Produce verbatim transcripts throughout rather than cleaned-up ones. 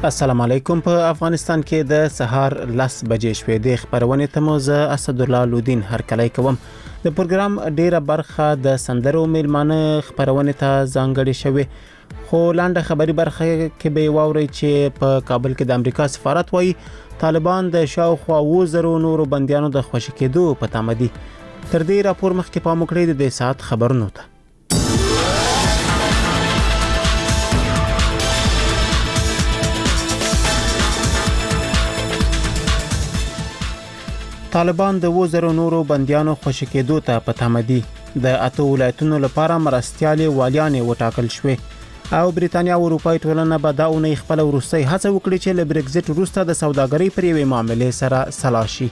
السلام علیکم. په افغانستان کې د سهار لس بجې شوې د خبرونې ته مو زه اسدالله لودین هرکلی کوم. د پروګرام ډیره برخه د سندرو میلمانه خبرونې ته ځانګړې شوې، خو لاندې خبري برخه کې به واوري چې په کابل کې د امریکا سفارت وایي طالبان د شاوخوا اووه زره نورو بندیانو د خوشي کېدو په تمه دي. تر دې راپور مخکې پام وکړئ د دې ساعت خبرونو ته. طالبان د اووه زره نورو بندیانو خوشي کېدو ته په تمه دي. د اته ولایتونو لپاره مرستیالې والیانې وټاکل شوې او بریتانیا او اروپای ټولنه به دا اونۍ خپل وروستۍ هڅه وکړي چې له برګزټ وروسته د سوداګرۍ پر یوې معاملې سره سلا شي.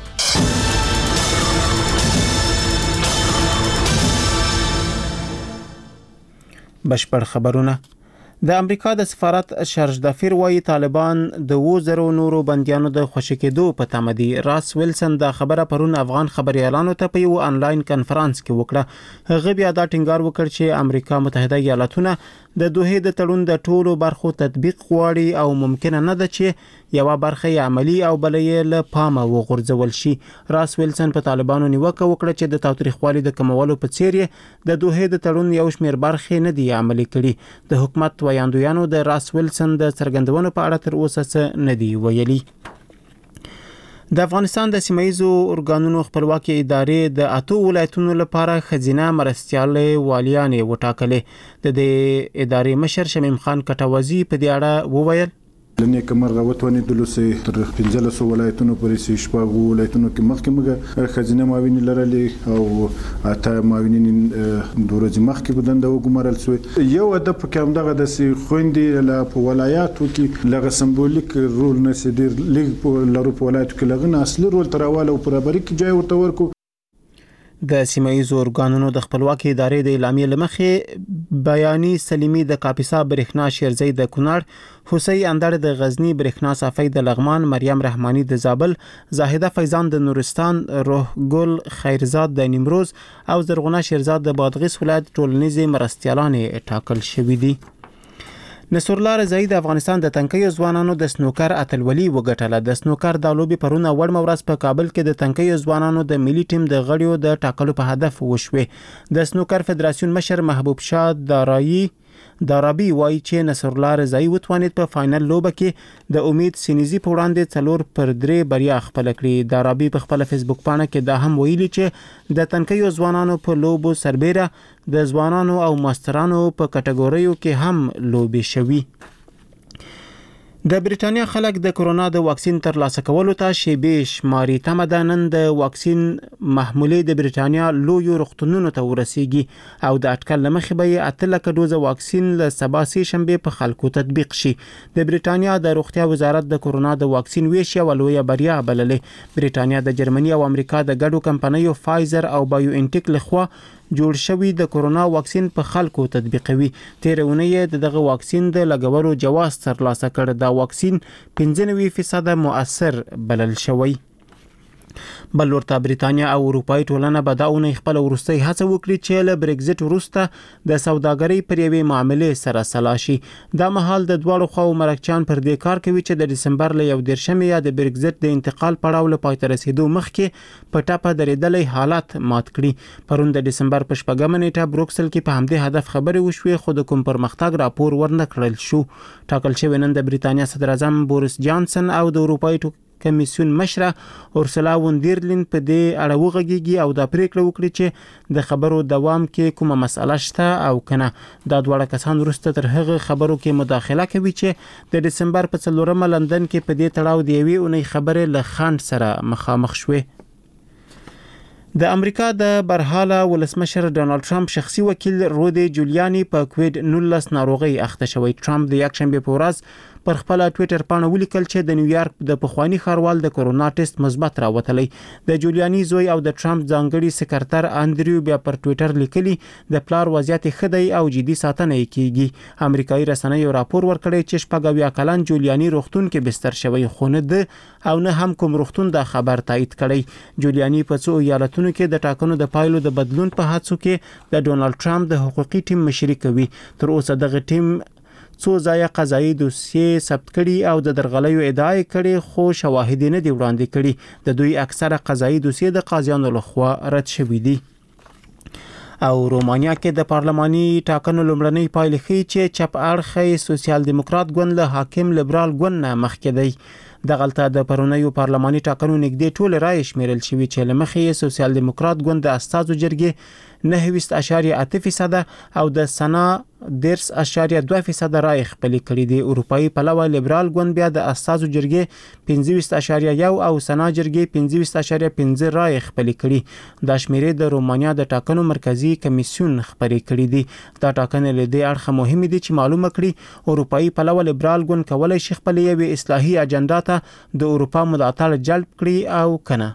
بشپړ خبرونه. د امریکا د سفارت شارج دافیر وایي طالبان د اووه زره نورو بندیانو د خوشي کېدو په تمه دي. راس ویلسن دا خبره پرون افغان خبريالانو ته په یو انلاین کنفرانس کې وکړه. هغه بیا دا ټینګار وکړ چې امریکا متحده ایالاتونه د دوه د تړون د ټولو برخو تطبیق غواړي او ممکن نه ده چې یو برخه عملی او بلې له پامه وغورځول شي. راس ویلسن په طالبانو نیوکه وکړه چې د تاوتریخوالي د کمولو په څیر د دوه د تړون یو شمېر برخې نه دي عملي کړي. د حکومت ویاندویانو د راس ویلسن د څرګندونو په اړه تر اوسه څه نه دی ویلي. د افغانستان د سیمایزو ارګانونو خپلواکي ادارې د اته ولایتونو لپاره خزینه مرستیالې والیانې وټاکلې. د دې ادارې مشر شمیم خان کټوازی په دې اړه وویل لنی کمر راوتونی دلوسه تر پنځلس ولایتونو پورې سي شپږ ولایتونو کې مخکې موږ خزینه معاونین لرلې او اته معاونین د ورځې مخکې بدند وګمارل شو. یو د پکې همدغه د سي خويندې له په ولایاتو کې لغه سمبولیک رول نه سي ډیر لیګ په لارو په ولایتو کې لغه اصلي رول تراواله او برابرۍ کې ځای ورته ورکو. د سیمایزو ارګانونو د خپلواکي ادارې د اعلامیې لمخې بیاني سلیمي د کاپیسا برېښنا شیرزی د کونړ، حسین اندر د غزنی برېښنا صافی د لغمان، مریم رحمانی د زابل، زاهده فیضان د نورستان، روح ګل خیرزاد د نیمروز او زرغونه شیرزاد د بادغیس ولایت ټولنیزې مرستیالانې ټاکل شوې دي. نصرالله رضایی د افغانستان د تنکیو ځوانانو د سنوکر اتلولي وګټله. د سنوکر د لوبي پرونه وړ مورز په کابل کې د تنکیو ځوانانو د ملي ټیم د غړیو د ټاکلو په هدف وشوې. د سنوکر فدراسیون مشر محبوب شاه دارایی دارابي وایي چې نصرالله رضایی وتوانید په فائنل لوبه کې د امید سینیزي په وړاندې څلور پر درې بریا خپل کړي. دارابي په خپل فیسبوک پاڼه کې دا هم ویلي چې د تنکیو ځوانانو په لوبو سربېره د ځوانانو او ماسترانو په کټګوریو کې هم لوبي شوي. د بریټانیا خلک د کرونا د واکسین ترلاسه کولو ته شیبې شماري. تمه ده نن د واکسین محمولې د بریټانیا لویو روغتونونو ته ورسیږي او د اټکل لمخې به اته لکه ډوزه واکسین له سبا سه شنبه په خلکو تطبیق شي. د بریټانیا د روغتیا وزارت د کرونا د واکسین ویش یو لویه بریا بللې. بریټانیا د جرمني او امریکا د ګډو کمپنیو فایزر او بایو انټیک لخوا جوړ شوی د کرونا واکسین په خلکو تطبیقوي. تیرونه دغه واکسین د لګولو جواز ترلاسه کړ. دا واکسین پنځه نوي فیصد مؤثر بلل شوی. بل ورته بریتانیا او اروپای ټولنه به دا اونۍ خپل وروستۍ هڅه وکړي چې له برګزټ وروسته د سوداګرۍ پر یوې معاملې سره سلا شي. دا مهال د دواړو خواو مرکچیان پر دې کار کوي چې د دسمبر له یو دېرشمې یا د برګزټ د انتقال پړاو له پای ته رسیدو مخکې په ټاپه درېدلې حالت مات کړي. پرون د دسمبر په شپږمه نیټه بروکسل کې په همدې هدف خبرې وشوې، خو د کوم پرمختګ راپور ورنه کړل شو. ټاکل شوی نن د بریتانیا صدر اعظم بوریس جانسن او د اروپای کمیسیون مشره اورسولا وندرلین په دې اړه وغږیږي او دا پریکړه وکړي چې د خبرو دوام کې کومه مسله شته او کنه. دا دواړه کسان وروسته تر هغه خبرو کې مداخله کوي چې د دسمبر په څلورمه لندن کې په دې تړاو د یوې اونۍ خبرې له خنډ سره مخامخ شوې. د امریکا د برحاله ولسمشر ډونالد ټرمپ شخصي وکیل رودي جولیانی په کووید نولس ناروغي اخته شوی. ټرمپ د یکشنبه په ورځ پر خپل ټوئیټر پاڼه ولیکل چې د نیویارک د پخوانی ښاروال د کرونا ټیسټ مثبت راوتلی. د جولیانی زوی او د ټرمپ ځانګړي سکرټر انډریو بیا پر ټوئیټر لیکلی د پلار وضعیت ښه دی او جدي ساتنه یې کیږي. امریکایي رسنیو راپور ورکړی چې شپږ اویا کلن جولیانی روغتون کې بستر شوی، خو نه ده او نه هم کوم روغتون دا خبر تایید کړی. جولیانی په څو ایالتونو کې د ټاکنو د پایلو د بدلون په هڅو کې د ډونالد ټرمپ د حقوقي ټیم مشري کوي. تر اوسه دغه ټیم څو ځایه قضایي دوسیې ثبت کړي او د درغلیو ادعا کړي خو شواهد نه دي وړاندې کړي. د دوی اکثره قضایي دوسیې د قاضیانو لخوا رد شوې دي. او رومانیا کې د پارلماني ټاکنو لومړنۍ پایلې ښیي چې چپ اړخی سوسیال دیموکرات ګوند له حاکم لیبرال ګوند نه مخکې دی. دغلته د پرونیو پارلماني ټاکنو نږدې ټول رایې شمیرل شوې چې له مخې سوسیال دیموکرات ګوند د استازو جرګې نهه اشاریه اته فیصد او د سنا دیرس اشاریه دوه فیصد رایې خپلې کړې دي. اروپایي پلوه لیبرال ګوند بیا د استازو جرګې پنځه اشاریه یو او سنا جرګې پنځه اشاریه پنځه رایې خپلې کړي. دا شمیرې د رومانیا د ټاکنو مرکزی کمیسیون خبرې کړې دي. دا ټاکنې له دې اړخه مهمه دي چې معلومه کړي اروپایي پلوه لیبرال ګوند کولای شي خپل یو اصلاحي اجنډا ته د اروپا ملاتړ جلب کړي او کنه.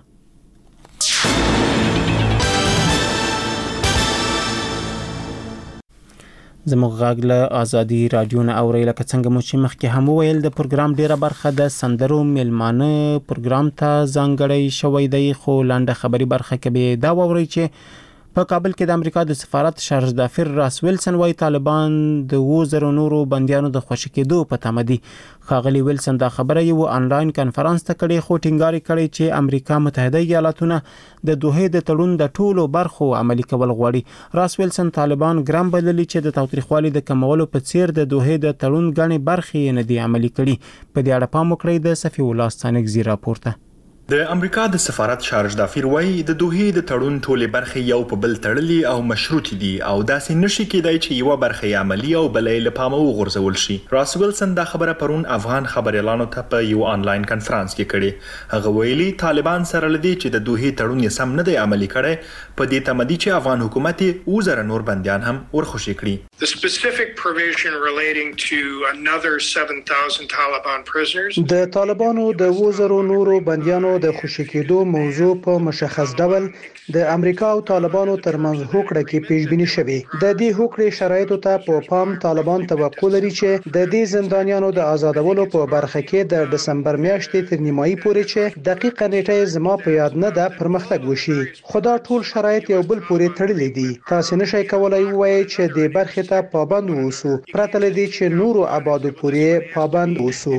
زموږ غږ له ازادي رادیو نه اوري. لکه څنګه مو چې مخکې هم ویل د پروګرام ډیره برخه د سندرو میلمانه پروګرام ته ځانګړی شوی دی، خو لنډه خبري برخه کې به دا ووري چې په کابل کې د امریکا د سفارت شارج دافر راس ویلسن وايي طالبان د وزرو نورو بنديانو د خوشی کېدو په تمه دي. خاغلی ویلسن دا خبره یو انلاین کانفرنس ته کړي، خو ټینګار کړي چې امریکا متحده ایالاتونه د دوه د تړون د ټولو برخو عملي کول غواړي. راس ویلسن طالبان ګرام بللي چې د تاوتریخوالي د کمولو په څیر د دوه د تړون غني برخې نه دي عملي کړي. په دې اړه پام وکړئ د صفي الله ستانګزی راپورته. د امریکا د سفارت شارج دافیر وایي د دوه د تړون ټولې برخې یو په بل تړلي او مشروط دي او داسې نشي کېدای چې یو برخه عملی او بلې له پامه وغورځول شي. راس ویلسن دا خبره پرون افغان خبريالانو ته په یو انلاین کانفرنس کې کړي. هغه ویلي طالبان سره لدی چې د دوه تړون یې سم نه دی عملی کړي، په دې تمدي چې افغان حکومت وزره نور بنديان هم ورخوشي کړي. The specific provision relating to another seven thousand Taliban prisoners د طالبانو د وزرو نورو بنديانو د خوشی کېدو موضوع په مشخص ډول د امریکا او طالبانو ترمنځ هوکړه کې پیشبینی شوی. د دې هوکړې شرایطو ته په پام طالبان توقع لري چې د دې زندانیانو د آزادولو په برخه کې د دسمبر میاشتې تر نیمایي پورې چې دقیقه نیټه زما په یاد نه ده پرمختګ وشي. خدا ټول شرایط یو بل پورې تړلي دي. تاسو نشئ کولای وایئ چې د برخې ته پابند اوسو پرته لدی چې نورو آبادو پورې پابند اوسو.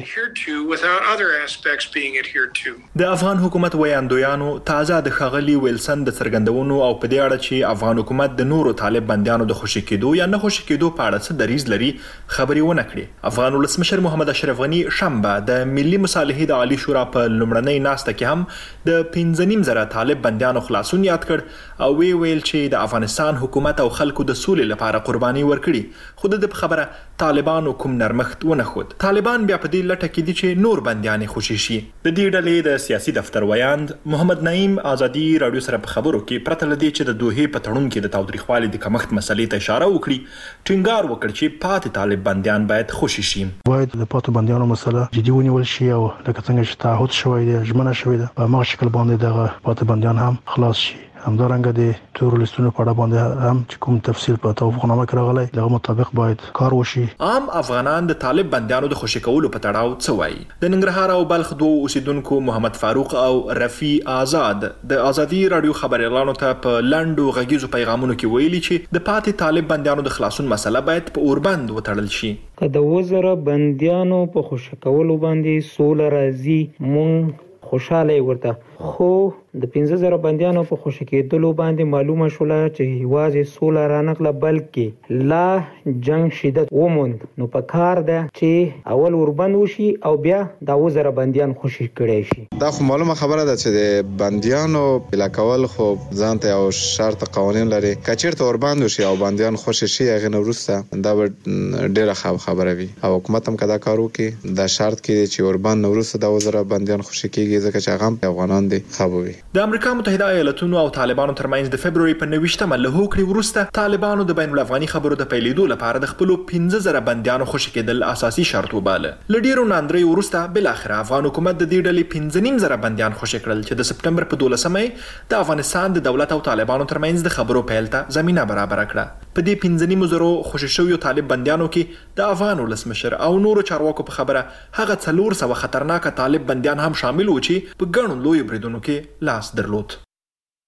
د افغان حکومت ویاندویانو تازه د خغلی ویلسن د څرګندونو او په دې اړه چې افغان حکومت د نورو طالب بنديانو د خوشی کېدو یا نه خوشی کېدو په اړه څه دریځ لري خبري ونه کړي. افغان ولسمشر محمد اشرف غنی شنبه د ملي مصالحې د عالی شورا په لومړنۍ ناسته کې هم د پنځه نیم زره طالب بنديانو خلاصون یاد کړ او وی ویل چې د افغانستان حکومت او خلکو د سولې لپاره قرباني ورکړي، خو د خبره طالبانو کوم نرمښت ونه خود. طالبان بیا په دې لټه کې دي چې نور بنديان خوشي شي. د دې ډلې د سیاسي دفتر ویاند محمد نعیم ازادي رادیو سره په خبرو کې پرته لدی چې د دوه په تړون کې د تاوتریخوالي د کمښت مسلې ته اشاره وکړي، ټینګار وکړ چې پاتې طالب بنديان باید خوشي شي. باید د پاتې بنديانو مسله جدي ونیول شي او لکه څنګه چې تعهد شوی دی ژمنه شوی ده په هغه شکل باندې دغه پاتې بنديان هم خلاص شي. همدارنګه د تور لستونو په اړه باندې هم چې کوم تفصیل په توافقنامه کې راغلی دغه مطابق باید کار وشي. عام افغانان د طالب بنديانو د خوشی کولو په تړاو څه وایي. د ننګرهار او بلخ دوه اوسیدونکو محمد فاروق او رفیع آزاد د ازادي رادیو خبريالانو ته په لندو غږیزو پیغامونو کې ویلي چې د پاتې طالب بنديانو د خلاصون مسله باید په اوربند وتړل شي. که د وزره بنديانو په خوشی کولو باندې سول راځي مونږ خوشاله ورته، خو د پنځه زره بنديانو په خوشی کېدلو باندې معلومه شوله چې هوازې سوله رانغله بلکې لا جنگ شدت وموند. نو په کار ده چې اول وربند وشي او بیا د وزره بنديان خوشی کړي شي. دا خو معلومه خبره ده چې د بنديانو بلا کول خو ځانته یو شرط قوانين لري. کچیرته وربند وشي او بنديان خوشی شي هغه نو ورسته دا ډیره خبره وي او حکومت هم کدا کارو کې دا شرط کې چې وربند نو ورسته د وزره بنديان خوشی کېږي ځکه چې هغه افغانان دي خبوي. د امریکا متحده ایالاتونو او طالبانو ترمنځ د فبرवरी په نوښتمه له هوکړې وروسته طالبانو د بین الافغاني خبرو د پیلېدو لپاره د خپل پنځه زره بنديانو خوشی کېدل اساسي شرط وباله. لډیرو ناندري وروسته بل اخر افغان حکومت د دې ډلې پنځه نیم زره بنديان خوشی کړل چې د سپټمبر په دولسمه د افغانستان د دولت او طالبانو ترمنځ د خبرو پیل ته زمينه برابر کړه. په دې پنځه نیم زره خوشی شویو طالب بنديانو کې د افغان ولسمشر او نورو چارواکو په خبره هغه څلور سوه خطرناک طالب بنديان هم شامل و چې په ګڼو لوی بریدونو کې لاس درلود.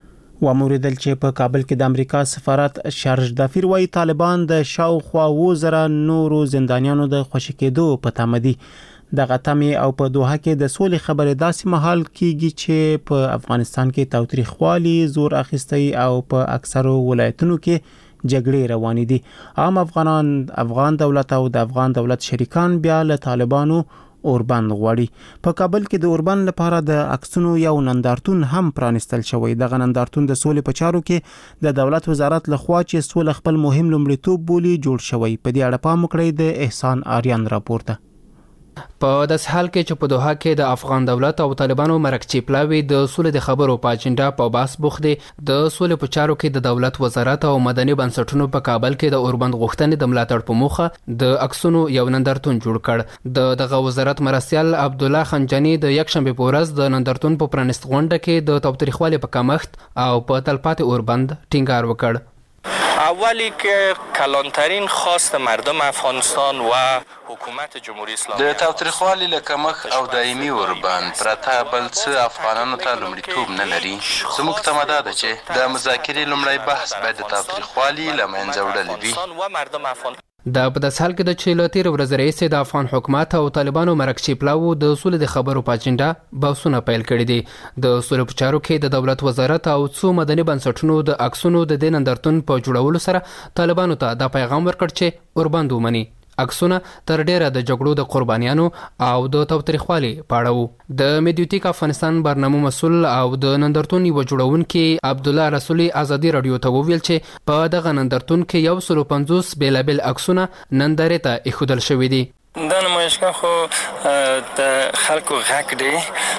وموریدل چې په کابل کې د امریکا سفارت شارج دافیر وايي طالبان د شاوخوا وزره نورو زندانیانو د خوشی کېدو په تمه دي. دغه تمه او په دوحه کې د سولې خبرې داسې مهال کیږي چې په افغانستان کې تاوتریخوالي زور اخیستی او په اکثرو ولایتونو کې جګړې روانې دي. عام افغانان افغان دولت او د افغان دولت شریکان بیا له طالبانو اوربند غواړي. په کابل کې د اوربند لپاره د عکسونو یو نندارتون هم پرانستل شوی. دغه نندارتون د سولې په چارو کې د دولت وزارت لخوا چې سولې خپل مهم لومړیتوب بولي جوړ شوی. په دې اړه پام وکړئ د احسان آریان راپورته. په داس حال کې چې په دوحه کې د افغان دولت او طالبانو مرکچی پلاوی د سولې د خبرو په اجنډا په باس بوخت دي. د سولې په چارو کې د دولت وزارت او مدني بنسټونو په کابل کې د اوربند غوښتنې د ملاتړ په موخه د عکسونو یو نندارتون جوړ کړ. د دغه وزارت مرستیال عبد الله خنجانی د یک شنبه په ورځ د نندارتون په پرانست غونډه کې د تاوتریخوالي په کمښت او په تلپاتې اوربند ټینګار وکړ. اولی که کلانترین خواست مردم افغانستان و حکومت جمهوری اسلامی د تاوتریخوالي له کمښت او دایمي اوربند پرته بل څه افغانانو ته لومړیتوب نه لري. زموږ تمه دا ده چې د مذاکرې لومړی بحث باید د تاوتریخوالي له منځه وړل وي. د په داس حال کې د چې له تیر ورځې راهیسې د افغان حکومت او طالبانو مرکچی پلاوو د سولې د خبرو په اجنډا بحثونه پیل کړي دي. د سولې په چارو کې د دولت وزارت او څو مدني بنسټونو د عکسونو د دې نندارتون په جوړولو سره طالبانو ته دا پیغام ورکړ چې اوربند ومني. عکسونه تر ډیره د جګړو د قربانیانو او د تاوتریخوالي پاړو. د میډیوټیک افغانستان برنامه مسول او د نندارتون یو جوړونکي عبد الله رسولي ازادي رادیو ته وویل چې په دغه نندارتون کې یو سل پنځوس بیلابل عکسونه نندارې ته ایښودل شوي دي. دا نمایشگاه خو د خلکو غږ دی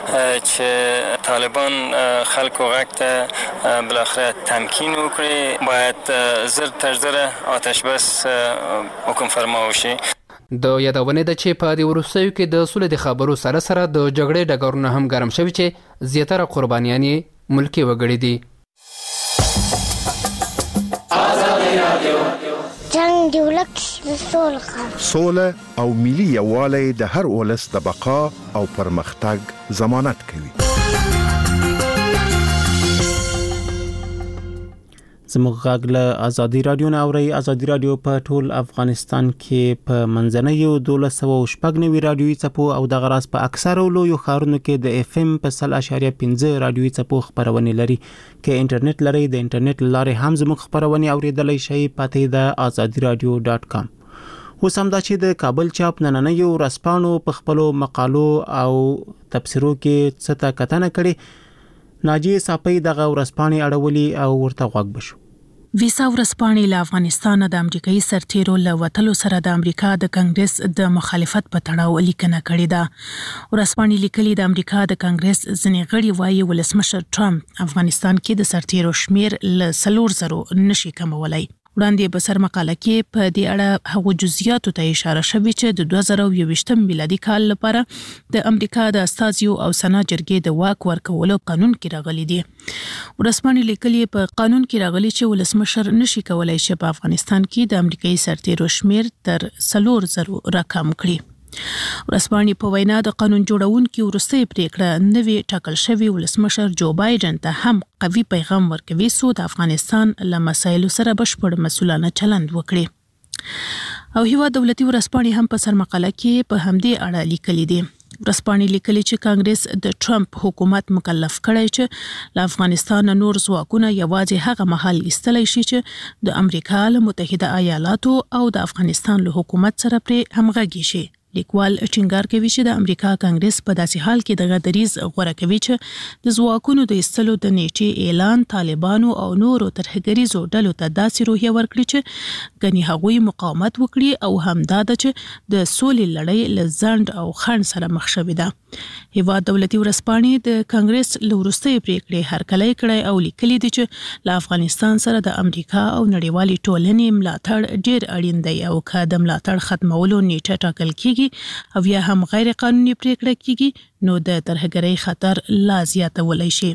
چې طالبان خلکو غږ ته بالاخره تمکین وکړي. باید زر تر زر آتش بس حکم فرما وشي. د یادونه ده چې په دې وروستیو کې د سولې د خبرو سره سره د جګړې ډګرونه هم ګرم شوي چې زیاتره قربانیان یې ملکي وګړي دي. جنگ دی ولک سوله سوله او ملي یووالی د هر ولس د بقا او پرمختګ ضمانت کوي. زموږ غږ له ازادي رادیو نه اوري. ازادي رادیو په ټول افغانستان کې په منځنیو دولس سوه شپږ نوي رادیوي څپو او د غراس په اکثرو لویو ښارونو کې د اف ام په سل اشاریه پنځه رادیوي څپو خبرونه لري. که انټرنیټ لري د انټرنیټ لارې هم زموږ خبرونه اوریدلای شئ. پته د ازادي رادیو ډاټ کام. اوس هم دا چې د کابل چاپ نننیو رسپانو په خپلو مقالو او تبصرو کې څه ته کتنه کړي. ناجیه صافی دغه ورسپانې اړولي او ورته غوږ بشو. ویسا ورسپانې له افغانستان د امریکایي سرتیرو له وتلو سره د امریکا د کانګرس د مخالفت په تړاو لیکنه کړې ده. ورسپانې لیکلي د امریکا د کانګرس ځینې غړي وایي ولسمشر ټرمپ افغانستان کې د سرتیرو شمیر له څلور زرو نشي کمولای. وړاندې په سر مقاله کې په دې اړه هغو جزئیاتو ته اشاره شوې چې د دوه زره یوویشتم میلادي کال لپاره د امریکا د استازیو او سنا جرګې د واک ورکولو قانون کې راغلي دي. ورسپانې لیکلي په قانون کې راغلي چې ولسمشر نشي کولای چې په افغانستان کې د امریکایي سرتیرو شمیر تر څلور زرو راکم کړي. ورسپانې په وینا د قانون جوړونکو وروستۍ پریکړه نوی ټاکل شوی ولسمشر جو بایدن ته هم قوي پیغام ورکوي چې د افغانستان له مسایلو سره بشپړ مسؤلانه چلند وکړي. او هیوا دولتي ورسپانې هم په سر مقاله کې په همدې اړه لیکلي دي. ورسپانې لیکلي چې کانګرس د ټرمپ حکومت مکلف کړی چې له افغانستان نور ځواکونه یوازې هغه مهال ایستلی شي چې د امریکا له متحده ایالاتو او د افغانستان له حکومت سره پرې همغږي شي. لیکوال ټینګار کوي چې د امریکا کانګرس په داسې حال کې دغه دریز غوره کوي چې د ځواکونو د ایستلو د نیټې اعلان طالبانو او نورو ترهګریزو ډلو ته داسې روحیه ورکړي چې ګنې هغوی مقاومت وکړي او همدا ده چې د سولې لړۍ له ځنډ او خنډ سره مخ شوې ده. هیواد دولتي ورسپانې د کانګرس له وروستۍ پریکړې هرکلی کړی او لیکلي دي چې له افغانستان سره د امریکا او نړیوالې ټولنې ملاتړ ډیر اړین دی او که د ملاتړ ختمولو نیټه ټاکل کیږي او یا هم غیر قانوني پریکړه کیږي نو د ترهګرۍ خطر لا زیاتولی شي.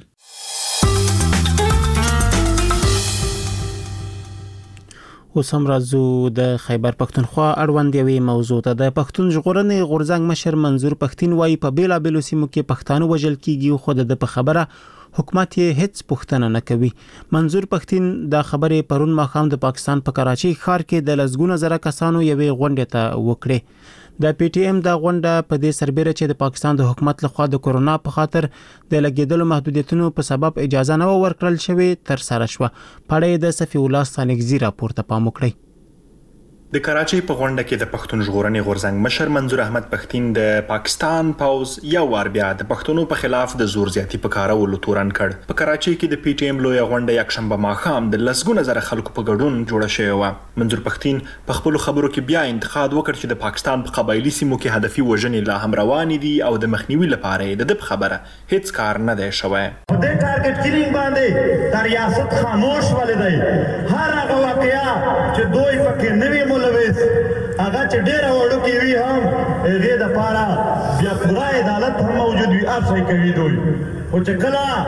اوس هم راځو د خیبر پښتونخوا اړوند یوې موضوع ته. د پښتون ژغورنې غورځنګ مشر منظور پښتين وايي په بیلابېلو سیمو کې پښتانه وژل کیږي خو د په خبره حکومت یې هیڅ پوښتنه نه کوي. منظور پښتين دا خبره پرون ماښام د پاکستان په کراچي ښار کې د لسګونه زره کسانو یوې غونډې ته وکړې. د پی ټی ایم دا غونډه په دې سربېره چې د پاکستان د حکومت لخوا د کورونا په خاطر د لګیدلو محدودیتونو په سبب اجازه نه ورکړل شوې تر سره شوه. پړې د صفی الله ثانیګزی راپور ته پام وکړي. د کراچۍ په غونډه کې د پښتون ژغورنې غورځنګ مشر منظور احمد پښتين د پاکستان پوز یو وار بیا د پښتنو په خلاف د زور زیاتی په کارولو تورن کړ. په کراچۍ کې د پی ټی ایم لوی غونډه یک شنبه ماښام د لسګونه زره خلکو په ګډون جوړه شوې و. منظور پښتين په خپل خبرو کې بیا انتقاد وکړ چې د پاکستان په قبایلی سیمو کې هدفي وژنې لا هم روانې دي او د مخنیوي لپاره د دې خبره هیڅ کار نه دی شوی. په دې ټارګټ کیلینګ باندې د ریاست خاموش ولې دی. هر هغه واقعیا چې دوی پکې نوی ملوث هغه چې ډېر وړو کې وي هم هغې دپاره بیا پوره عدالت هم موجود وي. هر څه کوي دوی، خو چې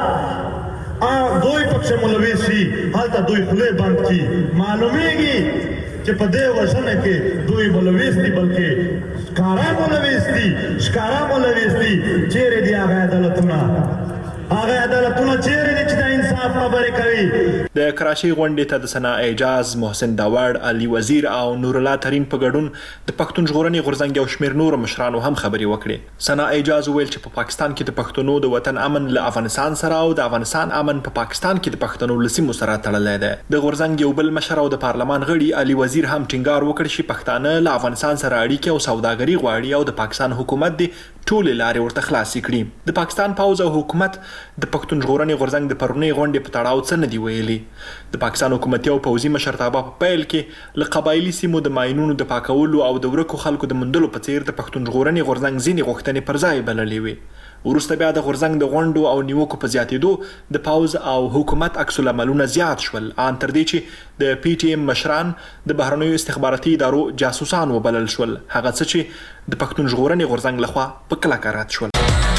کله دوی پکې ملوث شي هلته دوی خولې بند کړي. معلومیږي چې په دې وژنه کې دوی ملوث دي، بلکې ښکاره ملوث دي. ښکاره ملوث دي. چیرې دي هغه عدالتونه؟ هغه عدالتونه چیرې دي چې د انصاف خبرې کوي؟ د کراچۍ غونډې ته د ثنا اعجاز، محسن داوړ، علي وزیر او نور الله ترین په ګډون د پښتون ژغورنې غورځنګ یو شمېر نور مشرانو هم خبرې وکړې. ثنا اعجاز وویل چې په پاکستان کې د پښتنو د وطن امن له افغانستان سره او د افغانستان امن په پاکستان کې د پښتنو له سیمو سره تړلی دی. د غورځنګ یو بل مشر او د پارلمان غړي علي وزیر هم ټینګار وکړ چې پښتانه له افغانستان سره اړیکې او سوداګري غواړي او د پاکستان حکومت دې ټولې لارې ورته خلاصې کړي. د پاکستان پوز او حکومت د پښتون ژغورنې غورځنګ د پرونۍ غونډې په تړاو څه نه دي ویلي. د پاکستان حکومتي او پوځي مشرتابه په پیل کې له قبایلي سیمو د ماینونو د پاکولو او د ورکو خلکو د موندلو په څیر د پښتون ژغورنې غورځنګ ځینې غوښتنې پر ځای بللې وې. وروسته بیا د غورځنګ د غونډو او نیوکو په زیاتېدو د پوز او حکومت عکس العملونه زیات شول، ان تر دې چې د پی ټی ایم مشران د بهرنیو استخباراتي ادارو جاسوسان وبلل شول، هغه څه چې د پښتون ژغورنې غورځنګ لخوا په کلکه رد شول.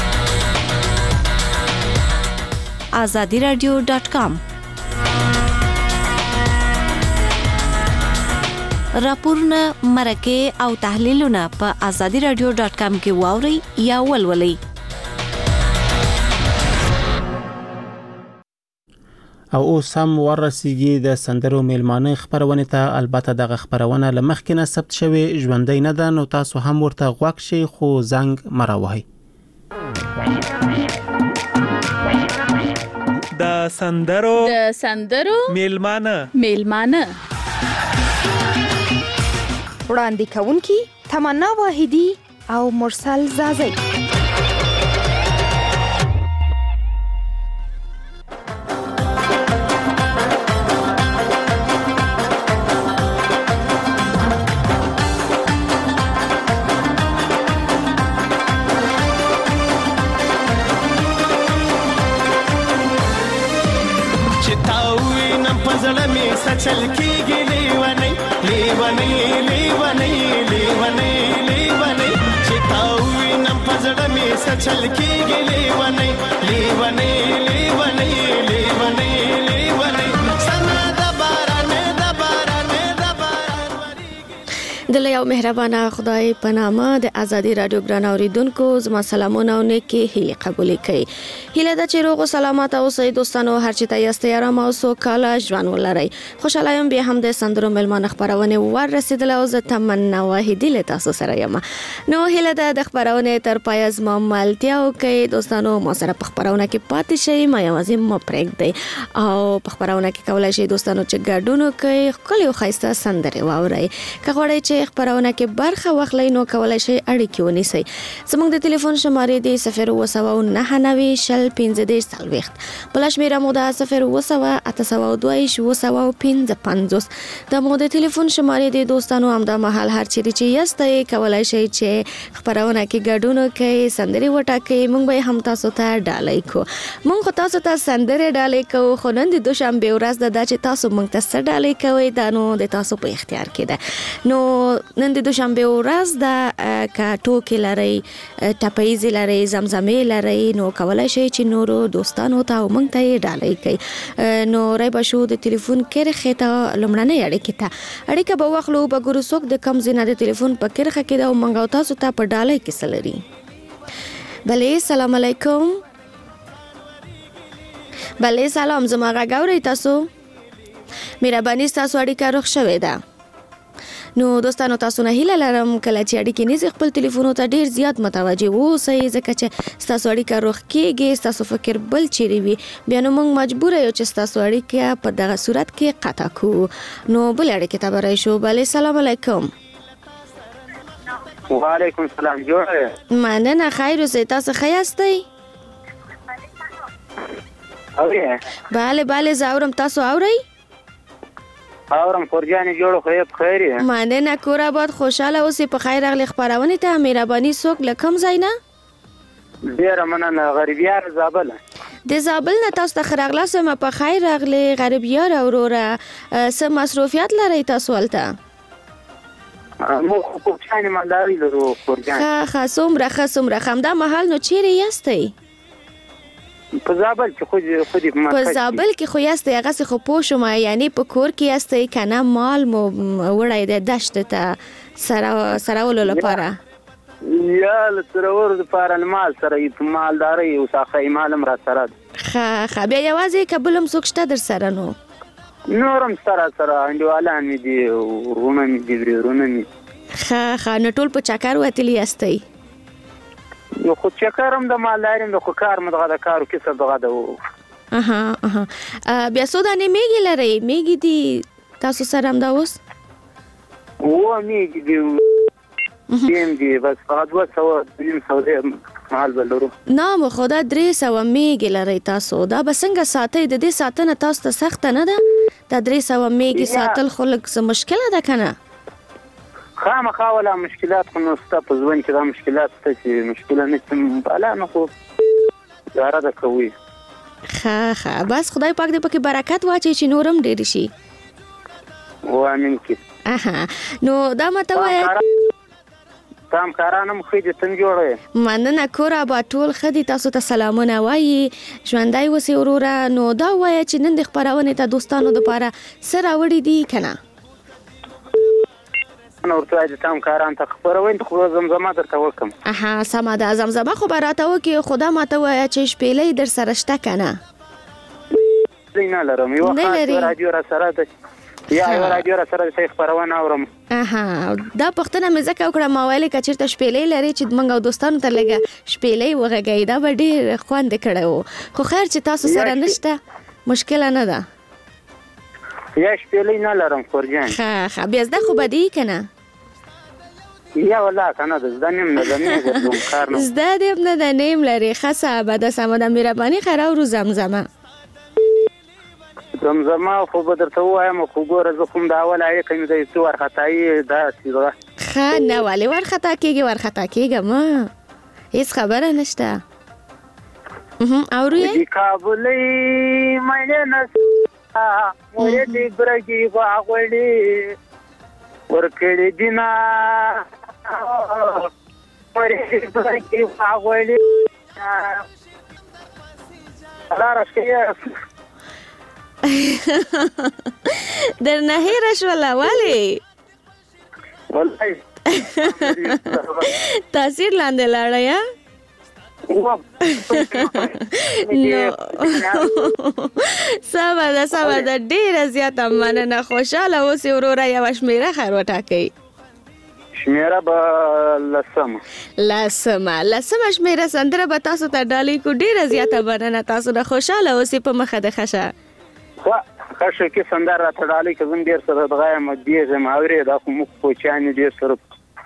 آزادی رادیو ډاټ کام راپورونه، مرکې او تحلیلونه په آزادی رادیو ډاټ کام کې واورئ یا ولولئ. او اوس هم ورسیږي د سندرو میلمانه خبرونه ته. البته دغه خبرونه لمخکې نه ثبت شوی ژوندۍ نه ده، نو تاسو هم ورته غوږ شئ خو زنګ مراوهئ. د سندرو د سندرو میلمانه میلمانه وړاندې کوونکی تمنا واحدی او مرسل زازی. चल की लेवने लेवने लेवने लेवने लेवने चिताउई नम पजड़ में सचल की लेवने लेवने लेवने लेवने लेवने सना दबारने दबारने दबारने د یو مهربانه خدای په نامه د ازادي رادیو ګران اوریدونکو زما سلامونه او نیکی هیله قبول کړئ. هیله د چې روغ او سلامت اوسئ دوستانو، هر چی ته یاست آرام او سوکاله ژوند ولرئ. خوشاله یم بیا هم د سندرو ملمانه خبرونه ور رسیدله او زه تمنا واحدی له تاسو سره یم. نو هیله د خبرونه تر پای زما ملتیا او کې دوستانو ما سره په خبرونه کې پاتې شئ، ما یوازې مو پرېږدئ او په خبرونه کې کولای شئ دوستانو چې ګډون کوي خپل یو خاصه سندره واورئ. که غواړئ چې خبرونه کې برخه واخلئ نو کولای شئ اړیکې ونیسئ. زموږ د ټلیفون شمارې دی صفر اووه سوه نهه نوي شل پنځه دېرش څلوېښت، بله شمېره مو ده صفر اووه سوه اته سوه دوه ویشت اووه سوه پنځه پنځوس. دا مو د ټلیفون شمارې دی دوستانو. همدا مهال هر چیرې چې یاستئ کولای شئ چې خبرونه کې ګډون وکړئ، سندرې وټاکئ، موږ به هم تاسو ته ډالۍ کوو. موږ خو تاسو ته سندرې ډالۍ کوو، خو نن د دوشنبې ورځ ده چې تاسو موږ ته څه ډالۍ کوئ دا نو د تاسو په اختیار کې ده. نو نن د دوشنبه ورځ د کا ټوکې لري، ټپایز لري، زمزمې لري، نو کولای شي چې نورو دوستانو ته او موږ ته ډالۍ کوي. نو راي بشو د ټلیفون کرخه ته لمړنۍ اړیکه ته اړیکه به واخلو په ګروسوک د کم زینه د ټلیفون په کرخه کې دا موږ تاسو ته په ډالۍ کې سلري. بله السلام علیکم. بله سلام، زما غږ اورئ تاسو؟ مهرباني ستاسو اړیکه روغ شوې ده. نو دوستانو تاسو نه هیله لرم کله چې اړیکې نیسئ خپل تلیفونو ته ډیر زیات متوجه اوسئ ځکه چې ستاسو اړیکه روغ کیږي، ستاسو فکر بل چیرې وي، بیا نو موږ مجبور یو چې ستاسو اړیکه په دغه صورت کې قطع کړو. نو بل اړیکې ته به راشو. بله سلام علیکم. وعلیکم السلام. جوړ مننه، خیر اوسئ. تاسو ښه یاستئ؟ اورئ؟ بله بله زه اورم، تاسو اورئ؟ اورم. خورجانې جوړ خو یې په خیر یې؟ مننه، کور آباد، خوشحاله اوسئ. په خیر راغلئ خپرونې ته. مهرباني څوک له کوم ځای نه؟ ډېره مننه. غریبیار زابل. د زابل نه تاسو ته ښه راغلاست وایم. په خیر راغلئ غریبیار وروره. څه مصروفیات لرئ تاسو هلته؟ موږ خو کوچیانې مالداري لرو خورجان. ښه ښه، څومره ښه څومره ښه. همدا مهال نو چیرې یاستئ؟ په زابل کې خو دې په په زابل کې خو یاستئ، هغسې خو پوه شوم، یعنې په کور کې یاستئ که نه مال مو وړی دی دشت ته سرولو لپاره؟ یا له سرولو دپاره مال سره یې په مالدارۍ او ساخه مال هم را سره ده. ښه ښه. بیا یوازې که بل هم څوک شته در سره؟ نو نور هم سره سره انډیوالان مې دي، ورونه مې دي، ورونه مې. ښه ښه. نو ټول په چکر وتلي یاستئ؟ یو خو چکر هم د مالداري هم د خو کار مو دغه د کارو کسب دغه د. اها اها. بیا څو دانې میږي لرئ؟ میږي دي تاسو سره همدا اوس؟ اووه میږي دي دیم دي، بس فقط دوه سوه نیم سوه مال به لرو. نه مو خو دا درې سوه میږي لرئ تاسو. دا به څنګه ساتئ؟ د دې ساتنه تاسو ته سخته نه ده؟ دا درې سوه میږي ساتل خو لږ څه مشکله ده که نه؟ خامخا ولا مشکلات خو نو ستا په ژوند کې دا مشکلات شته چې مشکله نشته، بالا نو خو ګزاره ده کوي. ښه ښه. بس خدای پاک دې پکې برکت واچوي چې نور هم ډېر شي. وامین کې. اها. نو دا ماته ووایه ته همکاران هم ښه دي، ته هم جوړه یې؟ مننه، کور آباد، ټول ښه دي. تاسو ته سلامونه وایي، ژوندی اوسئ وروره. نو دا ووایه چې نن د خپرونې ته دوستانو دپاره څه راوړي دي که نه؟ نه ورته وایي چې ته همکاران ته خپروئ، خو زمزمه درته وکړم. اها سمه ده. زمزمه خو به راته وکړي، خو دا ماته ووایه چې شپېلۍ در سره شته که نه؟ نه لرم. یوه خاص رادیو را سره ده، یا یو رادیو را سره د خپرونه اورم. اها. دا پوښتنه مې ځکه وکړه، ما ویلې که چېرته شپېلۍ لري چې موږ او دوستانو ته لږه شپېلۍ وغږوي، دا به ډېر خوند یې کړی و. خو خیر چې تاسو سره نشته مشکله نه ده. یا شپېلۍ نه لرم خورجان. ښه ښه. بیا زده خو به دي که نه؟ یا والله که نه ده زده نیم نه ده نیم ګرځوم کار نه. زده دې هم نه ده نیم لري. ښه صحبه ده، سمه ده. مهرباني خیر اورو زمزمه. زمزمه خو به درته ووایم، خو ګوره زه خو هم د اول اړیکه مې دی څه وارخطایي داسې ده. ښه نه ولې وارخطا کېږي؟ وارخطا کېږم، هېڅ خبره نشته. اورو یې؟ د کابلۍ مینې نسته مورې دې برګې غواغوړې ورکړې دینه مورې دې برګې غواغوړې لاره ښه درنه هېره شوله. ولې؟ والله تاثیر لاندې لاړی ها؟ نو سمه ده سمه ده. ډېره زیاته مننه. خوشحاله اوسئ وروره. یوه شمېره خیر وټاکئ. شمېره به لسمه. لسمه لسمه شمېره سندره به تاسو ته ډالۍ کړو. ډېره زیاته مننه. تاسو نه خوشحاله اوسئ په مخه د خشه. خشه کې سندره راته ډالۍ که زه هم ډېر سره دغه یم ډېر یم اورې دا خو موږ کوچیان یو ډېر سره.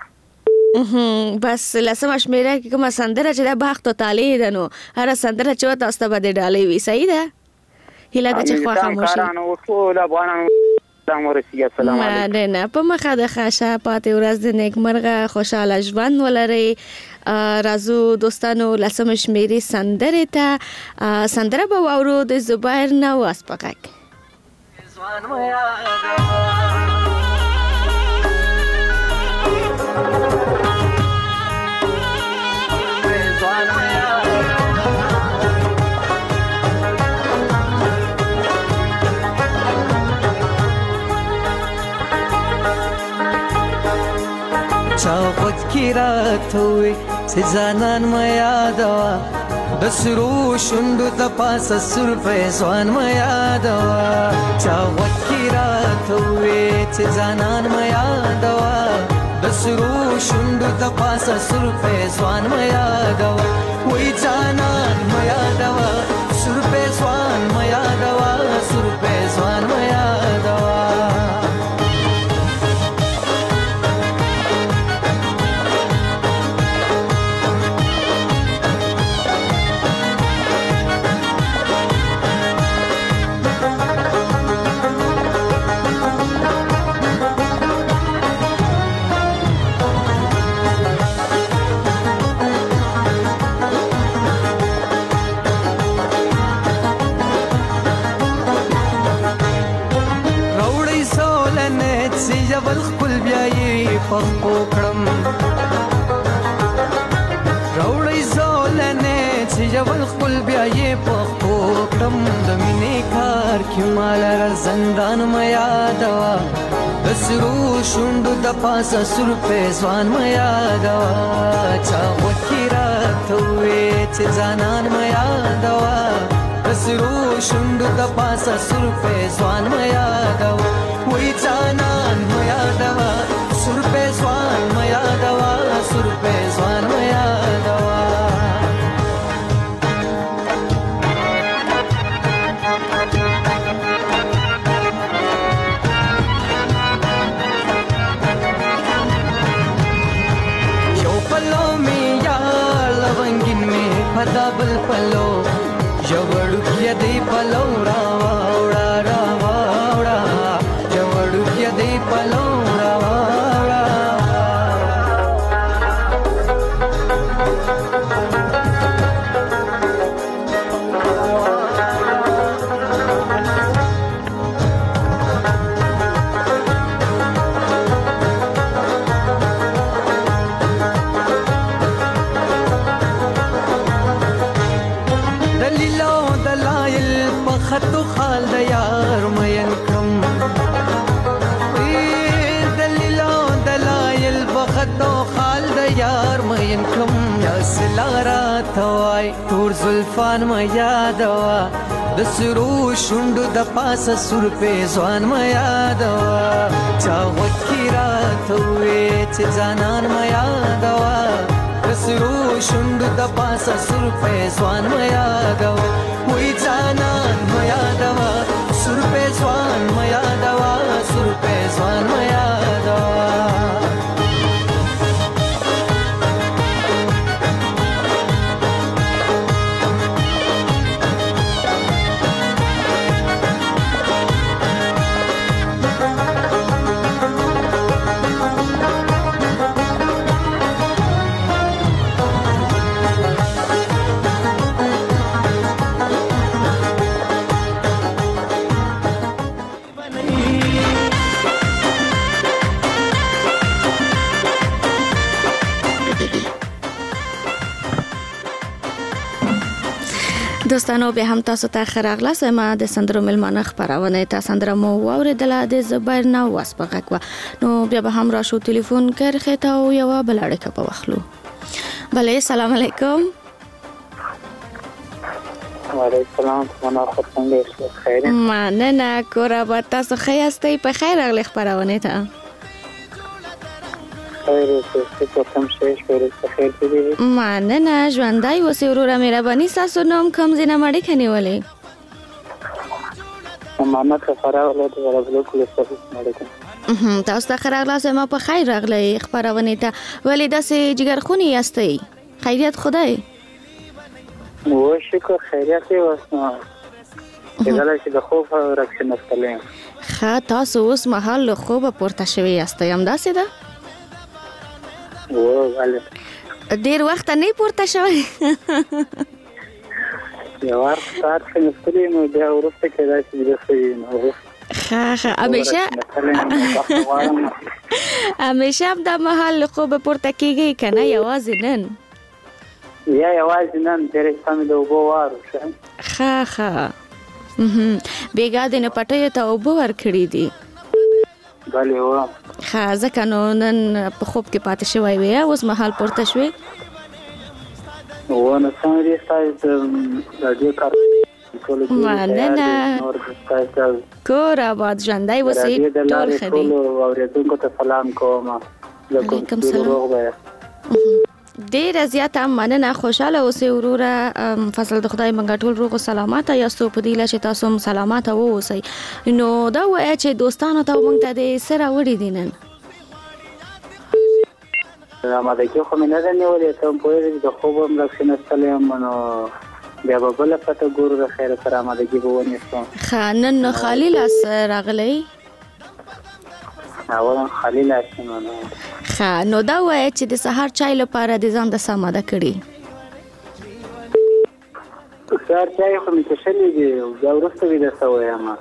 بس لسمه شمېره کې کومه سندره چې ده بخت و طالع ده، نو هره سندره چې وه تاسو ته به دې ډالۍ وي. صحیح ده؟ هیله ده چې خوښه مو شي. ټول افغانانو سلام ورسېږي. السلام علیکم. مننه. په مخه د خشه پاتې ورځ د نیکمرغه خوشحاله ژوند ولرئ. راځو دوستانو لسمه شمېرې سندرې ته. سندره به واورو د زبیر نواز په غږ. چاوت کی رات ہوئی سی زانان ما یاد آوا د سرو شوندو د پاسه سر پیسوان ما یادوا چا وکی راته وې چې ځانان ما یادوا د سرو شوندو د پاسه سر پیسوان ما یادوا وې ځانان ما یادوا سر پیسوان ما یادوا سر پیسوان ما یادوا ول خپل بیا یې پخپو کړم راوړی زولنې چې ول خپل بیا یې پخپو کړم د مینې کار کې مال را زندان ما یادوا د سرو شوندو د پاسه سر پیسوان ما یادوا چا وکی راته وې چې ځانان ما یادوا د سرو شوندو د پاسه سر پیسوان ما یادوا وې ځانان ما یادوا سر پیسوان ما یادوا سر پیسوان ما یادوا یو پلو می یا لونګین می پدا بل پلو جوړو کې دی پلو را وړا را وړا جوړو کې دی پلو را وړا خطو خال د یار مین کم دلیلو دلایل بخطو خال د یار مین کم یا سلارا توای تور زلفان ما یادوا د سرو شوندو د پاسه سر پیسوان ما یادوا چا وکی راته وې چې ځانان ما یادوا د سرو شوندو د پاسه سر پیسوان ما یادوا وې ځانان ما یادوا سر پیسوان ما یادوا سر پیسوان ما یادوا دوستانو به هم تاسو ته خراغله سم د سندرو ملمانه خبرونه تاسو سندره مو اوریدله د زبر نو واسپغه نو بیا به هم را شو ټلیفون کرخه ته او یو بلړه په وخلو بله السلام علیکم وعلیکم السلام منا څنګه خیر مننه کورا به تاسو خیاستئ په خیر راغلی خبرونه ته خیر اوسئ کوم شي خیر خیر دې مننه ژوندای اوسئ وروره مهرباني تاسو نوم کوم زینه مړی کنيولې محمد خبره ولې د ورغلو کول څه علیکم تاسو ته خراغله سم په خیر راغلی خبرونه ته ولې داسې جګرخونی یاستئ خیریت خدای و شکر خیریت واسنه کله چې د خوب رکشن استلم خا تاسو اوس مهال له خوبه پورته شوي یاستئ هم داسې ده و والله ډیر وخت نه پورته شوی یو وخت ساعت څنګه ستړي نو بیا ورسته کېدای چې درسي نو ها ها همیشه همیشه د محل خوب پورته کیږي کنه یوازې نن یا یوازې نن ډېر سم د وبو وارو ها ها بیګا د نه پټه ته وبو ور کړی دي بله و ها ځکه نو نن په خوب کې پاتې شوی وي اوس محل پورته شوی ونه څنګه تاسو د رادیو کار مننه کور آباد ژوندی اوسئ ټول ښه دي. اوریدونکو ته سلام کوم. علیکم سلام. ډیره زیاته مننه، خوشاله اوسئ وروره. فضل د خدای منګه ټول روغ او سلامت یاستو په دې چې تاسو هم سلامت اوسئ. نو دا وایي چې دوستانو ته موږ ته د سره وړي دي نن آمادګي خو مې نه ده نیولې، ته هم پوهېږې د خوب هم راکښېنستلی یم، نو بیا به بله پته ګورو د خیره سره آمادګي به ونیسو. ښه، نن نو خالي لاس راغلی؟ اول خالي لاس یم. ښه، نو دا وایه چې د سهار چای لپاره د ځان د څه آماده کړي؟ سهار چای خو مې څښلی دي، بیا وروسته ویده شوی یم.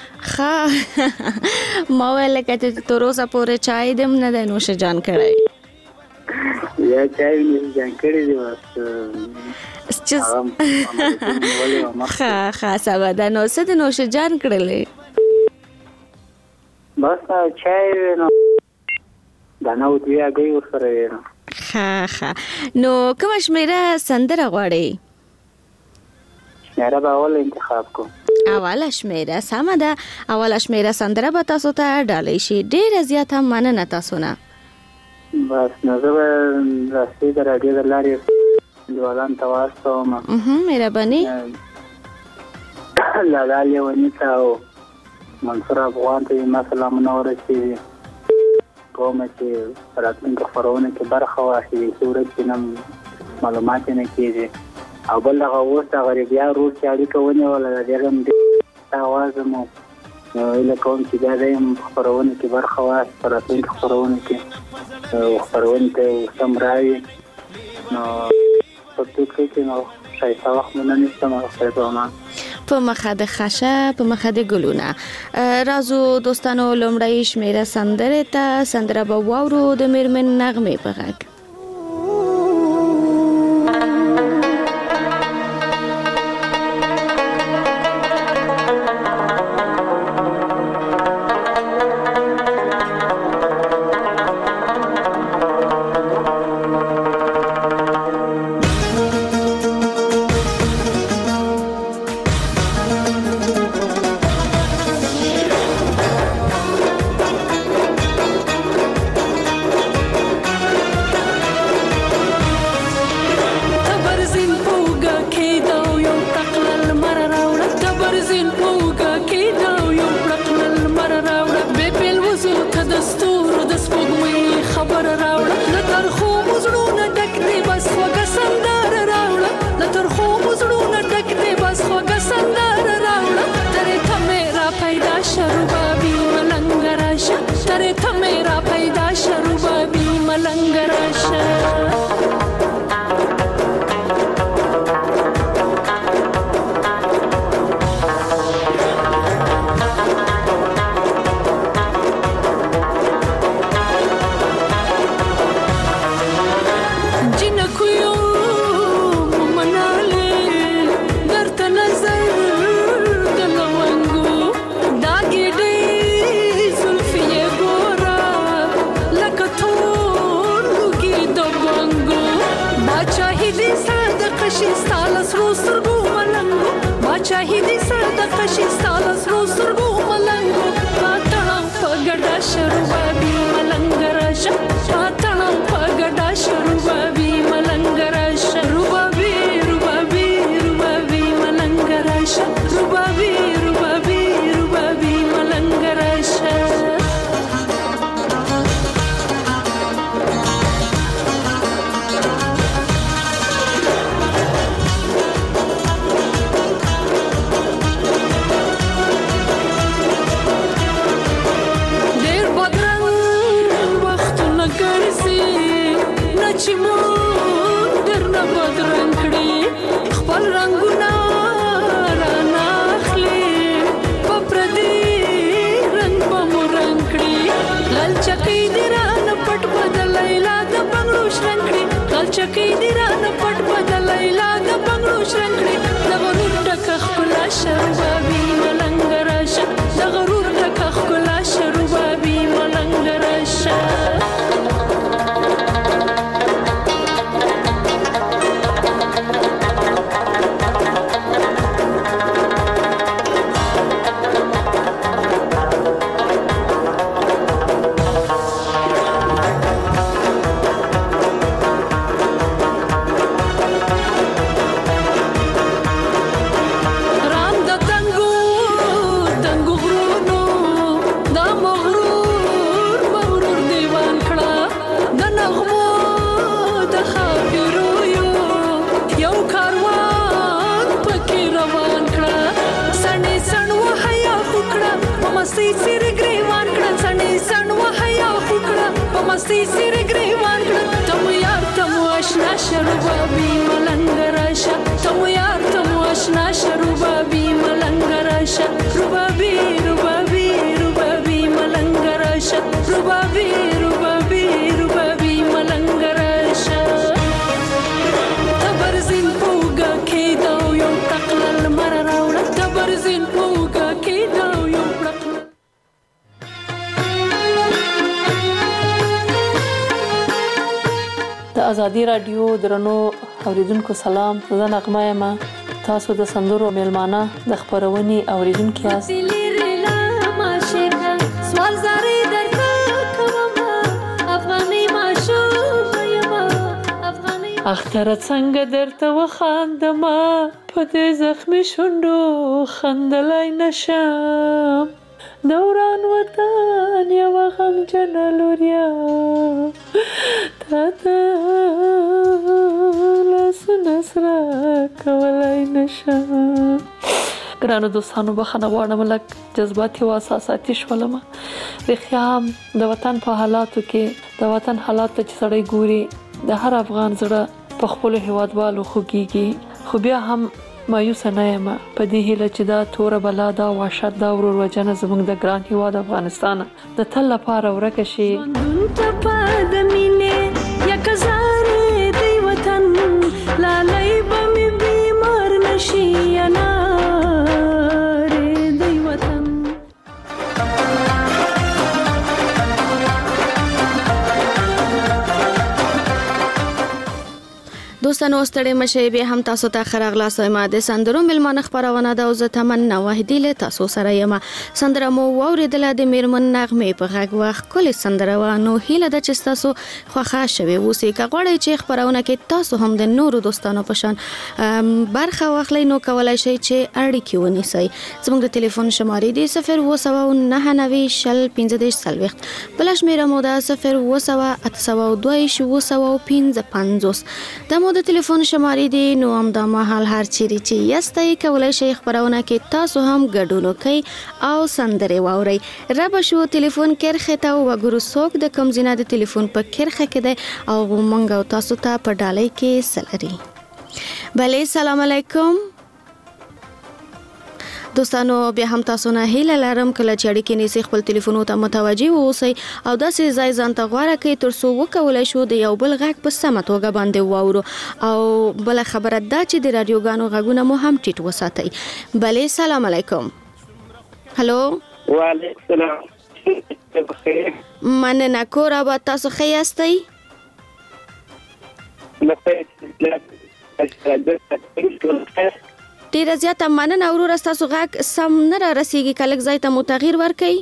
ښه، ما ویل لکه چې تر اوسه پورې چای دې هم نه دی نوش جان کړی. یا چای مې نوش جان کړی دی، بس ښه ښه سبا ده. نو څه د نوش جان کړلی؟ بس چای وی نو دانه او دوی هګۍ ورسره وی. ښه ښه، نو کومه شمېره سندره غواړئ؟ شمېره به اوله انتخاب کوم. اوله شمېره سمه ده. اوله شمېره سندره به تاسو ته ډالۍ شي. ډېره زیاته مننه تاسو نه. بس نو زه به راستي د راډیو د لارې دیوالان ته واستوم. مهرباني. لالا لیوني ته او منصور افغان ته ما سلامونه ورسېږي. کومه چې راتلونکو خپرونه کې برخه واخلي، صورت کې نم معلومات نه کېږي. او بل هغه اوس هغه بیا روډ کې اړیکه ونیوله، د دې هم د اواز مو هیله کوم چې بیا د یم خپرونه کې برخه واخلي، په راتلونکو خپرونه کې خپرونې ته سم راوي. نو په توګه کې نو ښایسته وخت مو نه نیسم. خیر به په مخه د خشه په مخه د ګلونه. رازو دوستانو، لومړی شمېره سندرې ته سندره به واورو د میرمن نغمې په غږ. مستی سیر گریوان کړه سنې سن وهیا وکړه په مستی سیر گریوان کړه تم یار تم آشنا شربابي ملنګ راشه تم یار تم آشنا شربابي ملنګ راشه ربابي ربابي ربابي ملنګ راشه ربابي ربابي ربابي ملنګ راشه تبرزین پوګه کېدو یو تقلل مر راوړه تبرزین پوګه کېدو یو د ازادي رادیو درنو اوریدونکو سلام، زه نغمه یم. تاسو د سندرو میلمانه د خبرونې اوریدونکو یاست. سوال زاري درته کوم افغاني ماشوم یم افغاني اختر څنګه درته وخاندم په دې زخمي شونډو خندلای نشم دوران وطن یو غمجن لوریا تا ته لاسونه سره کولای نشم. ګرانو دوستانو بخښنه غواړم لږ جذباتي او احساساتي شولم. رښتیا هم د وطن په حالاتو کې د وطن حالات ته چې سړی ګوري د هر افغان زړه په خپلو هیوادوالو خوږیږي، خو بیا هم مایوسه نه یم په دې هیله چې دا توره بلا دا وحشت دا ورور وجنه زموږ د ګران هیواد افغانستان د تل لپاره ورکه شي. لالای به می بیمار نشي انارې دی وطن. دوستانو ستړي مشه به هم تاسو ته خراغلا سیمه د سندرو ملمانه خبرونه ده او زه تمنا وحیدی له تاسو سره یم. سندره مو اوریدله د میرمن نغمه په غږ وخت کله سندره وانه هیله د چې تاسو خوښه شوي اوسې کغړی چې خبرونه کې تاسو هم د نورو دوستانو په شان برخه واخلئ نو کولای شئ چې اړیکې ونیسئ. زموږ د ټلیفون شمارې دی صفر اووه سوه نهه نوي شل پنځه دېرش څلوېښت، بله شمېره مو ده صفر اووه سوه اته سوه دوه ویشت اووه سوه پنځه پنځوس. د مو د ټلیفون شمارې دی نو هم د مهال هر چیرې چې یاستئ کولای شئ خبرونه کې تاسو هم ګډون وکئ او سندرې واورئ. رابه شو ټلیفون کرخه ته وګورو څوک د کوم ځای د ټلیفون په کرخه کې دی او مونږ تاسو ته په ډالۍ کې سلري. بله سلام علیکم دوستانو، بیا هم تاسو نه هیله لرم کله چې اړیکې نیسئ خپل ټلیفونو ته متوجه واوسئ او داسې ځای ځان ته غوره کړئ تر څو وکولای شو د یو بل غږ په سمه توګه باندې واورو. او بله خبره دا چې د رادیوګانو غږونه مو هم ټیټ وساتئ. بله سلام علیکم. هلو وعلیکم السلام. مننه کور آباد، تاسو ښه یاستئ؟ ډیره زیاته مننه وروره، ستاسو غږ سم نه را رسیږي، که لږ ځای ته مو تغییر ورکئ.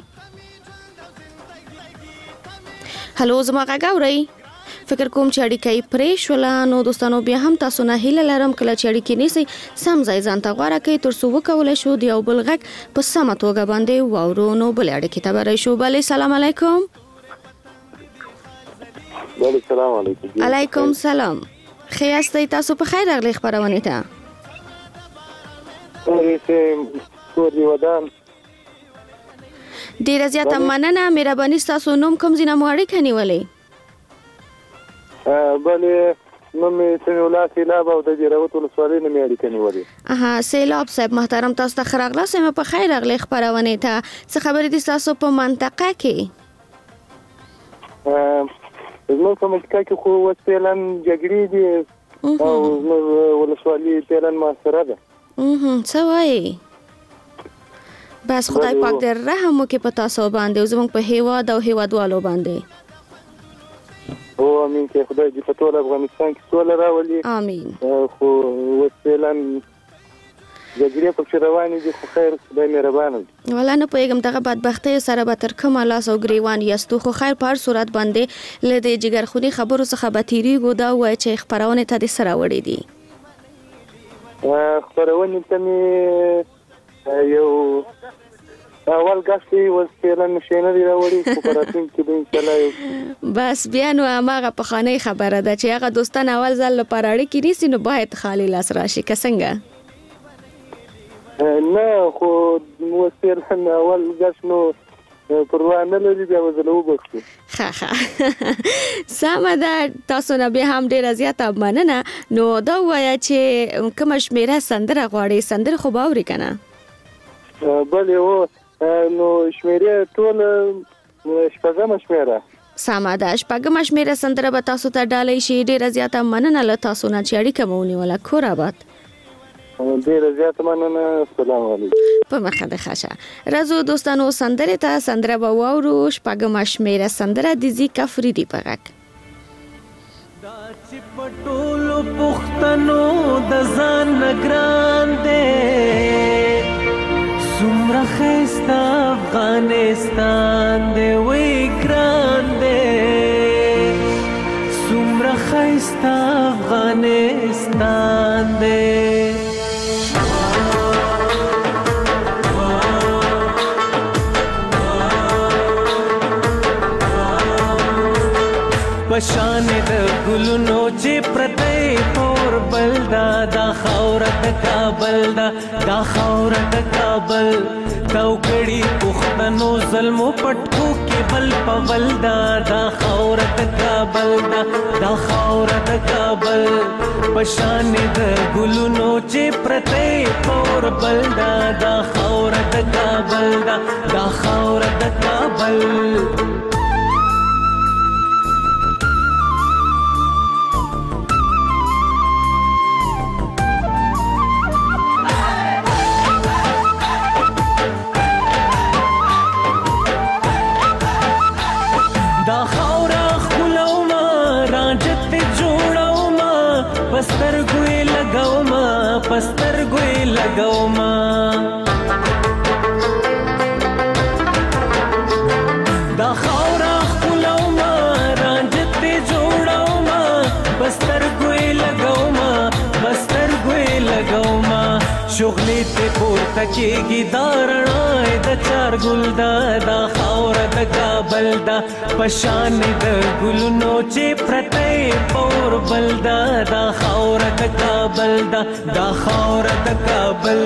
هلو زما غږ اورئ؟ فکر کوم چې اړیکه یې پرې شوله. نو دوستانو بیا هم تاسو نه هیله لرم کله چې اړیکې نیسئ سم ځای ځان ته غوره کړئ تر څو وکولای شو د یو بل غږ په سمه توګه باندې واورو. نو بلې اړیکې ته به راشو. بلې سلام علیکم. بله سلام علیکم. علیکم سلام. ښه یاستئ؟ تاسو په خیر راغلئ خپرونې ته. ډیره زیاته مننه، مهرباني ستاسو نوم کوم ځای نه مو اړیکه نیولې؟ بله نوم مې سمیع الله سیلاب او د جیروت ولسوالۍ نه مې اړیکه نیولې. اها سیلاب صاحب محترم، تاسو ته ښه راغلاست. مې په خیر راغلئ خپرونې ته. څه خبرې دي ستاسو په منطقه کې؟ زموږ په منطقه کې خو اوس فعلا جګړې دي او زموږ ولسوالي فعلا محاصره ده. څه وایي؟ بس خدای پاک دې رحم وکړي په تاسو باندې او زموږ په هیواد او هیوادوالو باندې. او امین چې خدای دې په ټول افغانستان کې سوله راولي. امین. خو اوس فعلا جګړې پکې روانې دي، خو خیر خدای مهربانه دی. والله نه پوهېږم دغه بدبختۍ سره به تر کومه لاس او ګریوان یاستو، خو خیر په هر صورت باندې له دې جګرخوني خبرو څخه به تېرېږو. دا ووایه چې خپرونې ته دې څه راوړي دي؟ خپرونې ته مې یو اول غاښ اوس فعلا شی نه دی راوړي، خو په راتلونکي کې به انشاءالله بس بیا نو هماغه پخوانۍ خبره ده چې هغه دوستان اول ځل لپاره اړیکې نیسي نو باید خالي لاس راشي، که څنګه؟ نه خو وسیل اول غش نو پروا نه لري بیا وزلو بخښو ښه ښه سمه ده. تاسو نه بیا هم ډېره زیاته مننه. نو دا ووایه چې کومه شمېره سندره غواړئ؟ سندره خو به اورئ که نه؟ بلې هو نو شمېرې ټوله شپږمه شمېره. سمه ده. شپږمه شمېره سندره به تاسو ته ډالۍ شي. ډېره زیاته مننه له تاسو نه چې اړیکه مو ونیوله. کور آباد. ډېره زیاته مننه. السلام علیکم. په مخه ده ښه. راځو دوستانو سندرې ته. سندره به واورو. شپږمه شمېره سندره د زیک افریدي په غږ. دا چې په ټولو پښتنو د ځان نه ګران دی، څومره ښایسته افغانستان دی، وی ګران دی، څومره ښایسته افغانستان دی. پشان د ګلونو چې پرته پور بلدا دا خاور د کابل دا دا خاور د کابل توکړي پښتنو ظلم پټکو کې بل پول دا دا خاور د کابل دا دا خاور د کابل پشان د ګلونو چې پرته پور بلدا دا خاور د کابل دا دا خاور د کابل. پستر ګوي لګاو ما پستر ګوي لګاو ما دا خاورا خپلو ما رانجت جوړاو ما پستر ګوي لګاو ما پستر ګوي لګاو ما شغلې ته پورته کېږي دارنا د چار ګل دا دا خاور د کابل دا پشان د ګلونو چې پرته پور بل دا دا خاور د کابل دا دا خاور د کابل.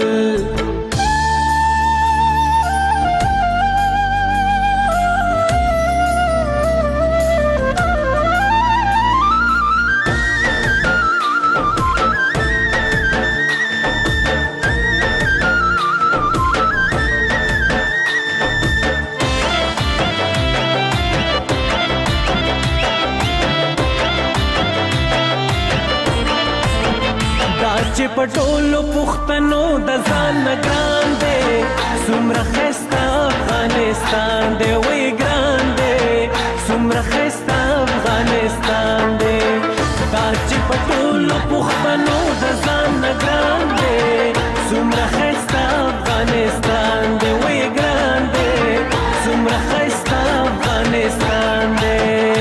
چې پټولو پښتنو د ځان نه ګران دی، څومره ښایسته افغانستان دی، وی ګران دی، څومره ښایسته افغانستان دی. دا چې پټولو پښتنو د ځان نه ګران دی، څومره ښایسته افغانستان دی، وی ګران دی، څومره ښایسته افغانستان دی.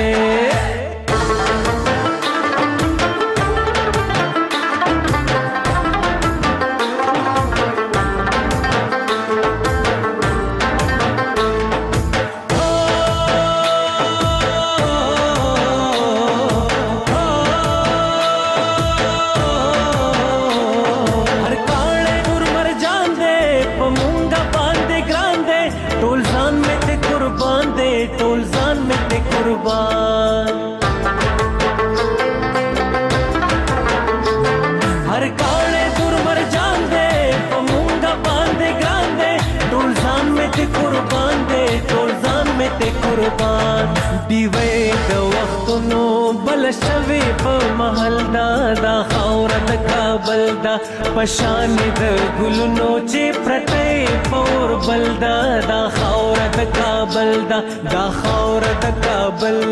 دیوی د وختونو بل شوی په محل دا دا خاور د کابل دا پشان د ګلونو چې پرته پور بل دا دا خاور د کابل دا دا خاور د کابل.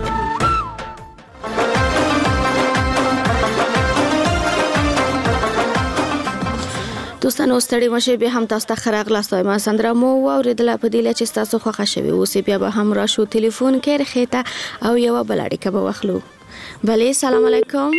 دوستانو ستړي مشه به هم تاسو ته خراغ لاستوي ما سندره مو اوریدله په دې چې تاسو خوښه شوي اوس بیا به هم راشو ټلیفون کې رخیته او یو بلړی کبه واخلو. بله سلام علیکم.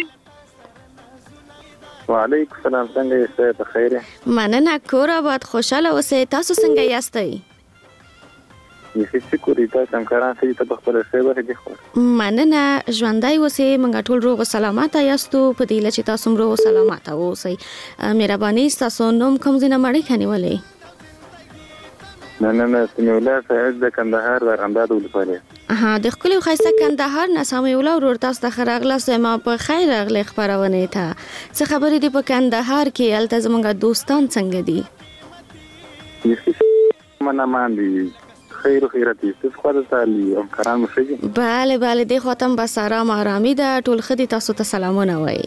وعلیکم السلام. څنګه یې؟ په خیر. مننه. کور آباد. خوشاله اوسئ. تاسو څنګه یاستئ؟ یې شکر تاسو هم کاران سي ته په خپل ښه وخت کې خو مننه ژوندۍ اوسې موږ ټول روغ او سلامت یاستو په دې لچې تاسو روغ او سلامت اوسئ مهرباني تاسو نوم کوم ځای نه مړی کني ولې نه نه نه سمولا فعز د کندهار د رنداد ولسوالۍ ها د خپل خیسه کندهار نه سمولا ورور تاسو ته خراغله سما په خیر اغلی خبرونه ته څه خبرې دی په کندهار کې الته زمونږ دوستان څنګه دي یې منه ماندي خیر خیرت است خو د تعالی هم کرام شي bale bale د خاتم بس آرام آرامي ده ټول خدي تاسو ته سلامونه وای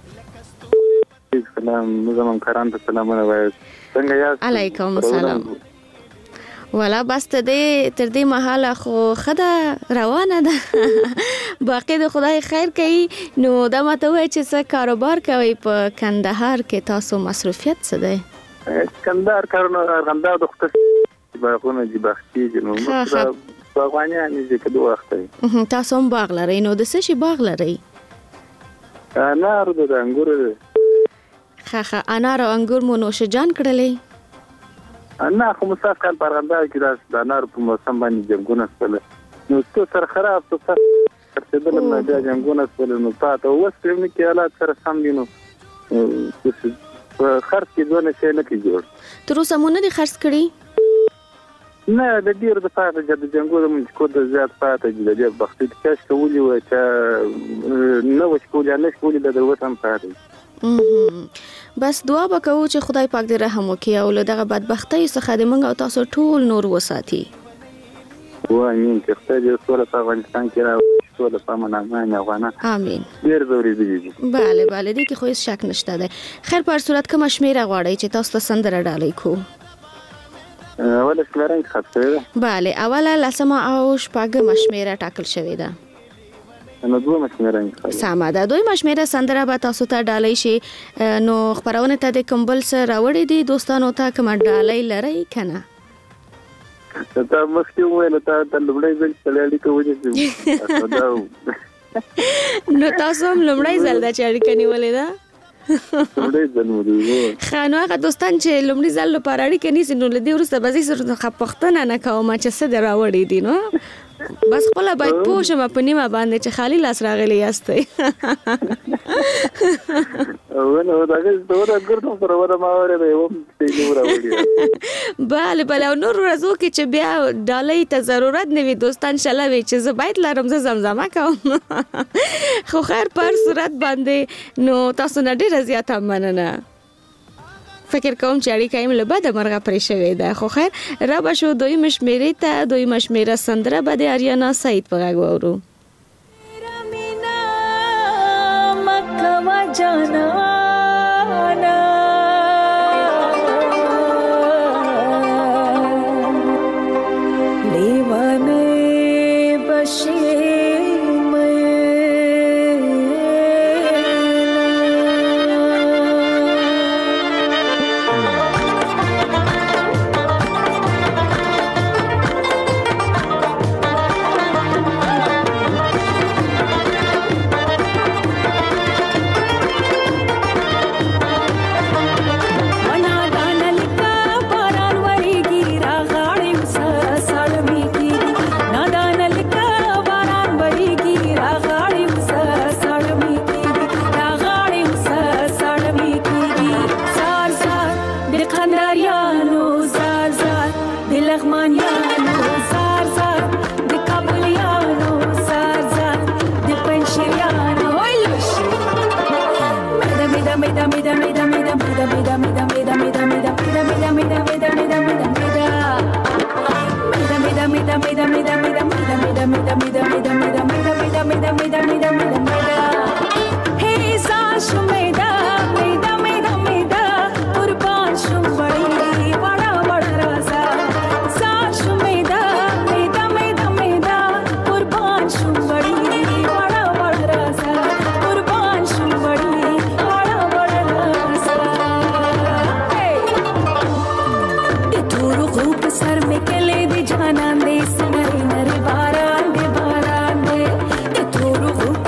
سلام زمون کرام ته سلامونه وای څنګه یاست علیکم السلام ولا بس ته دې تر دې مهاله خو خدا روانه ده باقي د خدای خیر کوي نو دا ماته وای چې څه کاروبار کوي په کندهار کې تاسو مصروفیت څه دی کندهار کارونه غندا د خص باغونه دي بختي نو باغوانیا نه چې دوه وخت تاسو هم باغ لرئ نو د څه شي باغ لرئ انار د انګور خخه انار او انګور مو نوش جان کړلې نه خو مصاف کال پرغندا کې د انار په موسم باندې جنگونه سره نو څه سره خراب څه سره ترتیبل نه د جنگونه سره نو تاسو وسته نه کې حالات سره سم دي نو خرڅ کې ځونه شي نه کې جوړ تر اوسه مونږ نه خرڅ کړی نه د ډیر د پاتې د جنگونه من کو د زیات پاتې د دې بختي کاش کولی و چې نو وښ کولی نه کولی د وطن پاتې بس دعا وکړو چې خدای پاک دې رحم وکړي او له دغه بدبختۍ څخه د موږ او تاسو ټول نور وساتي وامین چې خدای دې سوله په افغانستان کې راوړي سوله په امن افغانان امين ډیر ضروري دي bale bale دې کې خو هیڅ شک نشته ده خیر په صورت کوم شمیره غواړي چې تاسو ته سندره ډالۍ کو اوله شمیره خاطره bale اوله لسمه او شپږمه شمیره ټاکل شوې ده نو دوه مشمیره سمه ده دوی مشمیره سندره به تاسو ته ډالۍ شي نو خبرونه ته د کمبل سره راوړې دي دوستانو ته کوم ډالۍ لري کنه تا مخکې ویل تا د لومړی ځل چلېړي کوي نو تاسو هم لومړی ځل د چاړي نیولې ده لومړی ځل مو دی خانو هغه دوستان چې لومړی ځل لپاره اړیکه نیسي نو لدی ورسته به زه سره خپختنه نه کوم چې څه د راوړې دي نو بس خپل باید پوښم په نیمه باندې چې خالی لاس راغلی یاستئ ونه دا څه ګردو پر وره ما وره به و په نور راوړي bale bale نور ورځو کې چې بیا ډالۍ ته ضرورت نه وي دوستان شلوي چې زه باید لارم زه زمزمه کوم خو خیر پر صورت باندې نو تاسو نه ډیر زیات مننه فکر کوم چې اړیکه یې له بده مرغه پرې شوې ده خو خیر را به شو دوی مشمیرې ته دوی مشمیره سندره به د اریانا سعید په غږ واورو مکه جانانا لیوانه بشي जाना दे नरे नरे बारान दे बारान दे तोरू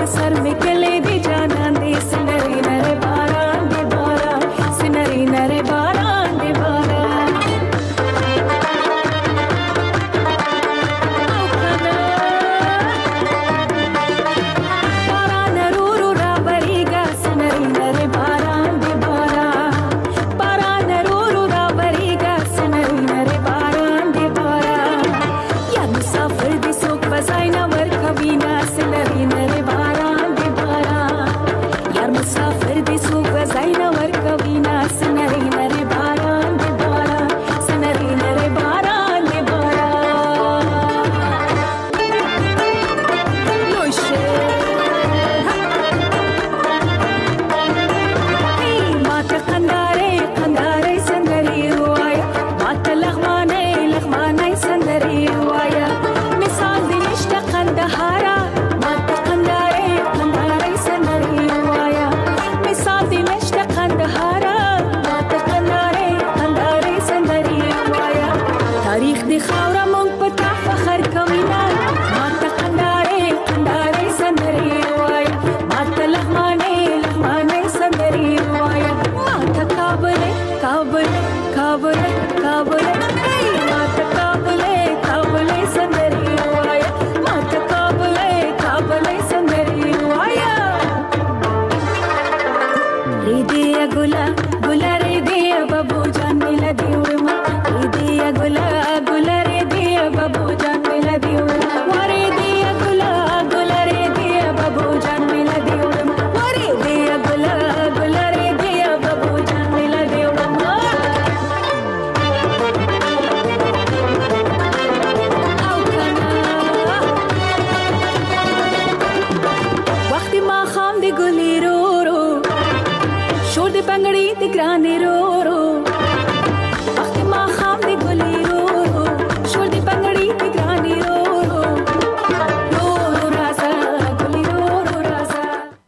ګرانې رورو وخت ما خام دې ګلې رورو شور دې پنګړې دې ګرانې رورو رورو رازا ګلې رورو رازا.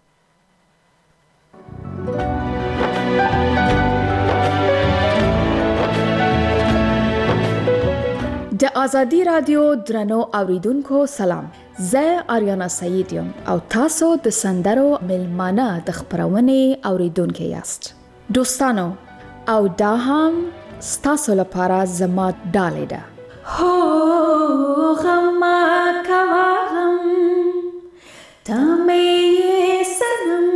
د ازادي رادیو درنو اوریدونکو سلام، زه آریانا سعید یم او تاسو د سندرو ملمانه د خبرونې اوریدونکو یاست. دوستانو او دا هم ستاسو لپاره زما ډالۍ ده. هو غم کوا غم تمه سنم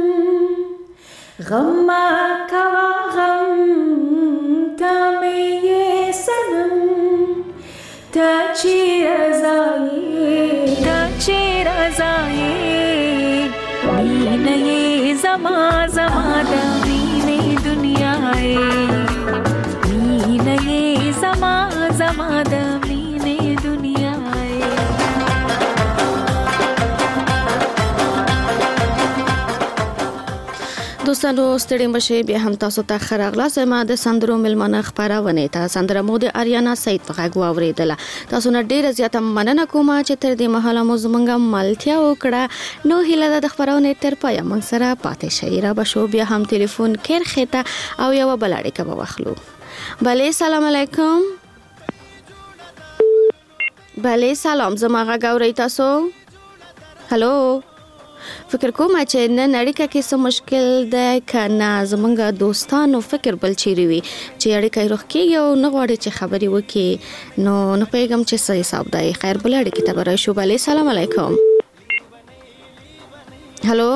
غم کوا غم تمه سنم تا چیرزایی تا چیرزایی مینه زما زما د مینه دنیای مینه زما زما د مینه دنیای. دوستانو ستړي مشه بیا هم تاسو ته خراغلا سم د سندرو ملمنه خبرونه ته سندره مو د اریانا سعید په غږ واوریدله. تاسو نه ډیره زیاته مننه کوم چې تر دې مهاله مو زمونږه ملتیا وکړه. نو هیله د خبرونه تر پای موږ سره پاتې شئ. را بشو بیا هم ټلیفون کیر خته او یو بلاړی کبه واخلو. بله سلام علیکم. بله سلام زما غږ اورئ تاسو؟ هلو فکر کوم چې نن اړیکه کې څه مشکل ده کنه زمونږ دوستانو فکر بل چیرې وي چې اړیکه روخ کېږي او نه غواړي چې خبرې وکړي نو نه پیغام چې څه حساب دی. خیر بل اړیکه ته راشو. بله سلام علیکم. هلو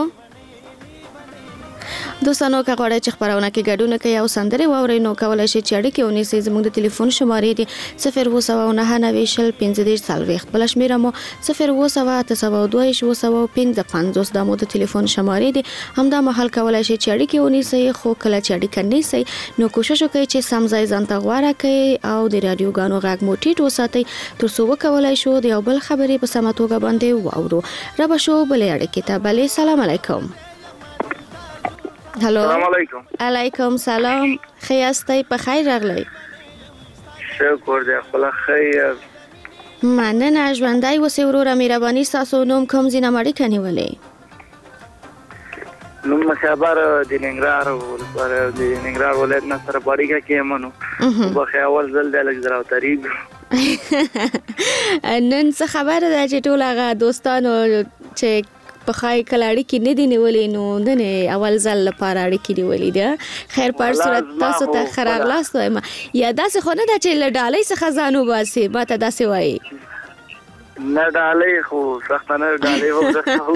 دوستانو که غواړئ چې خبرونه کې ګډون کوي او سندرې واورئ نو کولای شئ چې اړیکې ونیسئ. زموږ د ټلیفون شمارې دي صفر اووه سوه نهه نوي شل پنځه دېرش څلوېښت، بله شمېره مو صفر اووه سوه اته سوه دوه ویشت اووه سوه پنځه پنځوس. دا مو د ټلیفون شمارې دي. همدا مهال کولای شئ چې اړیکې ونیسئ، خو کله چې اړیکه نیسئ نو کوشش وکړئ چې سم ځای ځان ته غوره کړئ او د راډیوګانو غږ مو ټیټ وساتئ تر څو وکولای شو د یو بل خبرې په سمه توګه باندې واورو. را به شو بلې اړیکې ته. بلې سلام علیکم. هلو سلام علیکم. علیکم سلام. خیاستی په خیر راغلی. شکر دی خپل خیر. مننه ژوندی اوسې وروره. مهرباني ستاسو نوم کوم ځای نه اړیکه نیولې؟ نوم خبر د ننګرهار ولایت د ننګرهار ولایت نه سره اړیکه کې منو په خیال ځل د لګراو تاریخ نن څه خبره ده چې ټول هغه دوستانو چې په خای کلاړی کې نه دی نیولې نو دنه اول ځل لپاره اړیکې نیولې ده. خیر پر صورت تاسو ته خراغلاست وایم یا داسې خو نه ده چې له ډالۍ څخه ځانو باسي ماته داسې وایي نه ډالۍ خو سخت نه ډالۍ وو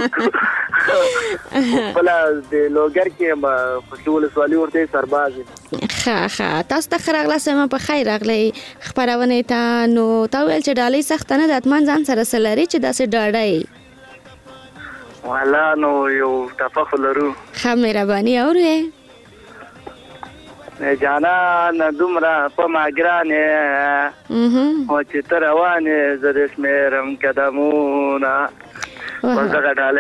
بل د لوګر کې خوشول سوالي ورته سرباز ښه ښه تاسو ته خراغلاست وایم په خیر راغلی خبرونه ته نو تا ویل چې ډالۍ سخت نه ده اتمن ځان سره سلري چې داسې ډاډای والا نو یو تفاخر لرو. ښه مهرباني اورئ نه جانا نه دومره په ما ګرانې او چې ته روانې زه دې شمېرم قدمونه وزغه ډالۍ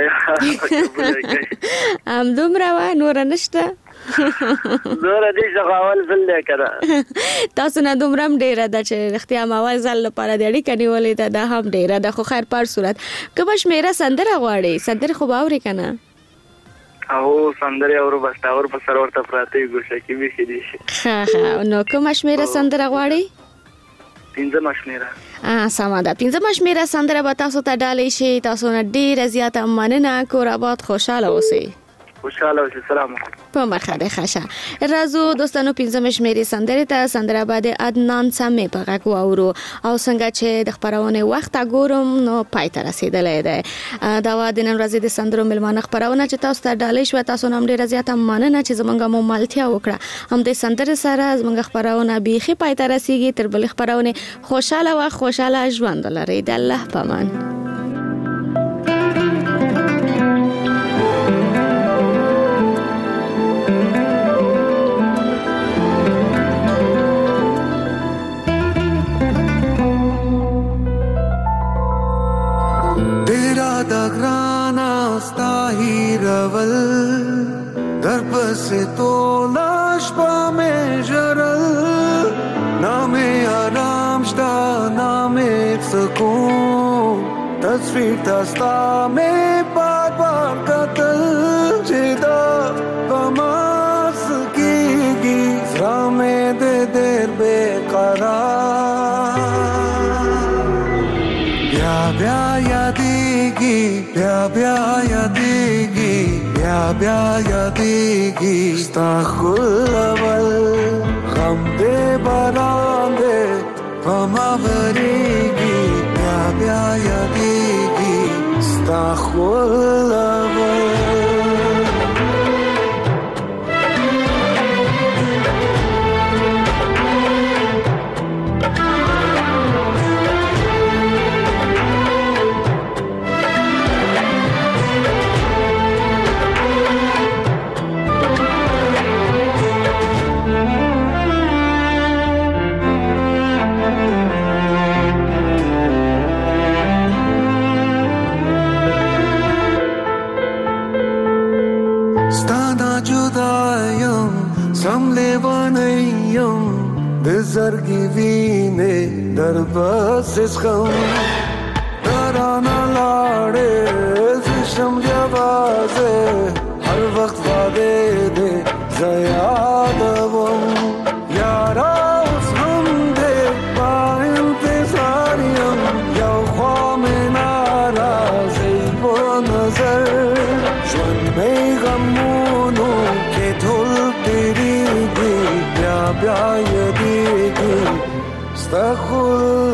همدومره وه نوره نشته زوره دې شغاول ځل دی که تاسو نه دومره هم ډېره ده چې رښتیا هم اول ځل لپاره د اړیکه نیولې ده دا هم ډېره ده خو خیر پر صورت که به شمېره سندره غواړئ سندرې خو به اورئ که نه او سندرې اورو بس ټاور په سر ورته پراته وي ګوشه کې بیخي دي شي. ښه ښه نو کومه شمېره سندره غواړئ؟ پنځمه شمېره. سمه ده پنځمه شمېره سندره به تاسو ته ډالۍ شي. تاسو نه ډېره زیاته مننه. کور آباد خوشحاله اوسئ. خوشحاله اوسئ. سلام په مخه ده ښه. راځو دوستانو پنځمه شمېرې سندرې ته سندره به د عدنان سمې په غږ واورو او څنګه چې د خپرونې وخت ګورم نو پای ته رسېدلی دی. دا وه د نن ورځې د سندرو مېلمانه خپرونه چې تاسو ته ډالۍ شوه. تاسو نه هم ډېره زیاته مننه چې زموږ مو ملتیا وکړه. همدې سندرې سره زموږ خپرونه بیخي پای ته رسېږي. تر بلې خپرونې خوشحاله وه خوشحاله ژوند ولرئ. د الله په امان. در پس تو لاش با می جرل نامی آرام شتا نامی سکون تصویر تستا می بار بار قتل چیدا بماس کی گی زرام دے دیر بے قرار بیا بیا یادیگی بیا بیا یادیگی بیا بیا یادیگی ستا خلول غم دے باران دے غما وریگی بیا بیا یادیگی ستا خلول زرگی وینه در بسش خم درانا لاڑے زشم جوازه هر وقت واده ده زیادوم یارا اس هم ده با انتظاریم یو خوام نارازی و نظر جون می غمونو که دل تیری دی بیا بیا یدی استغفر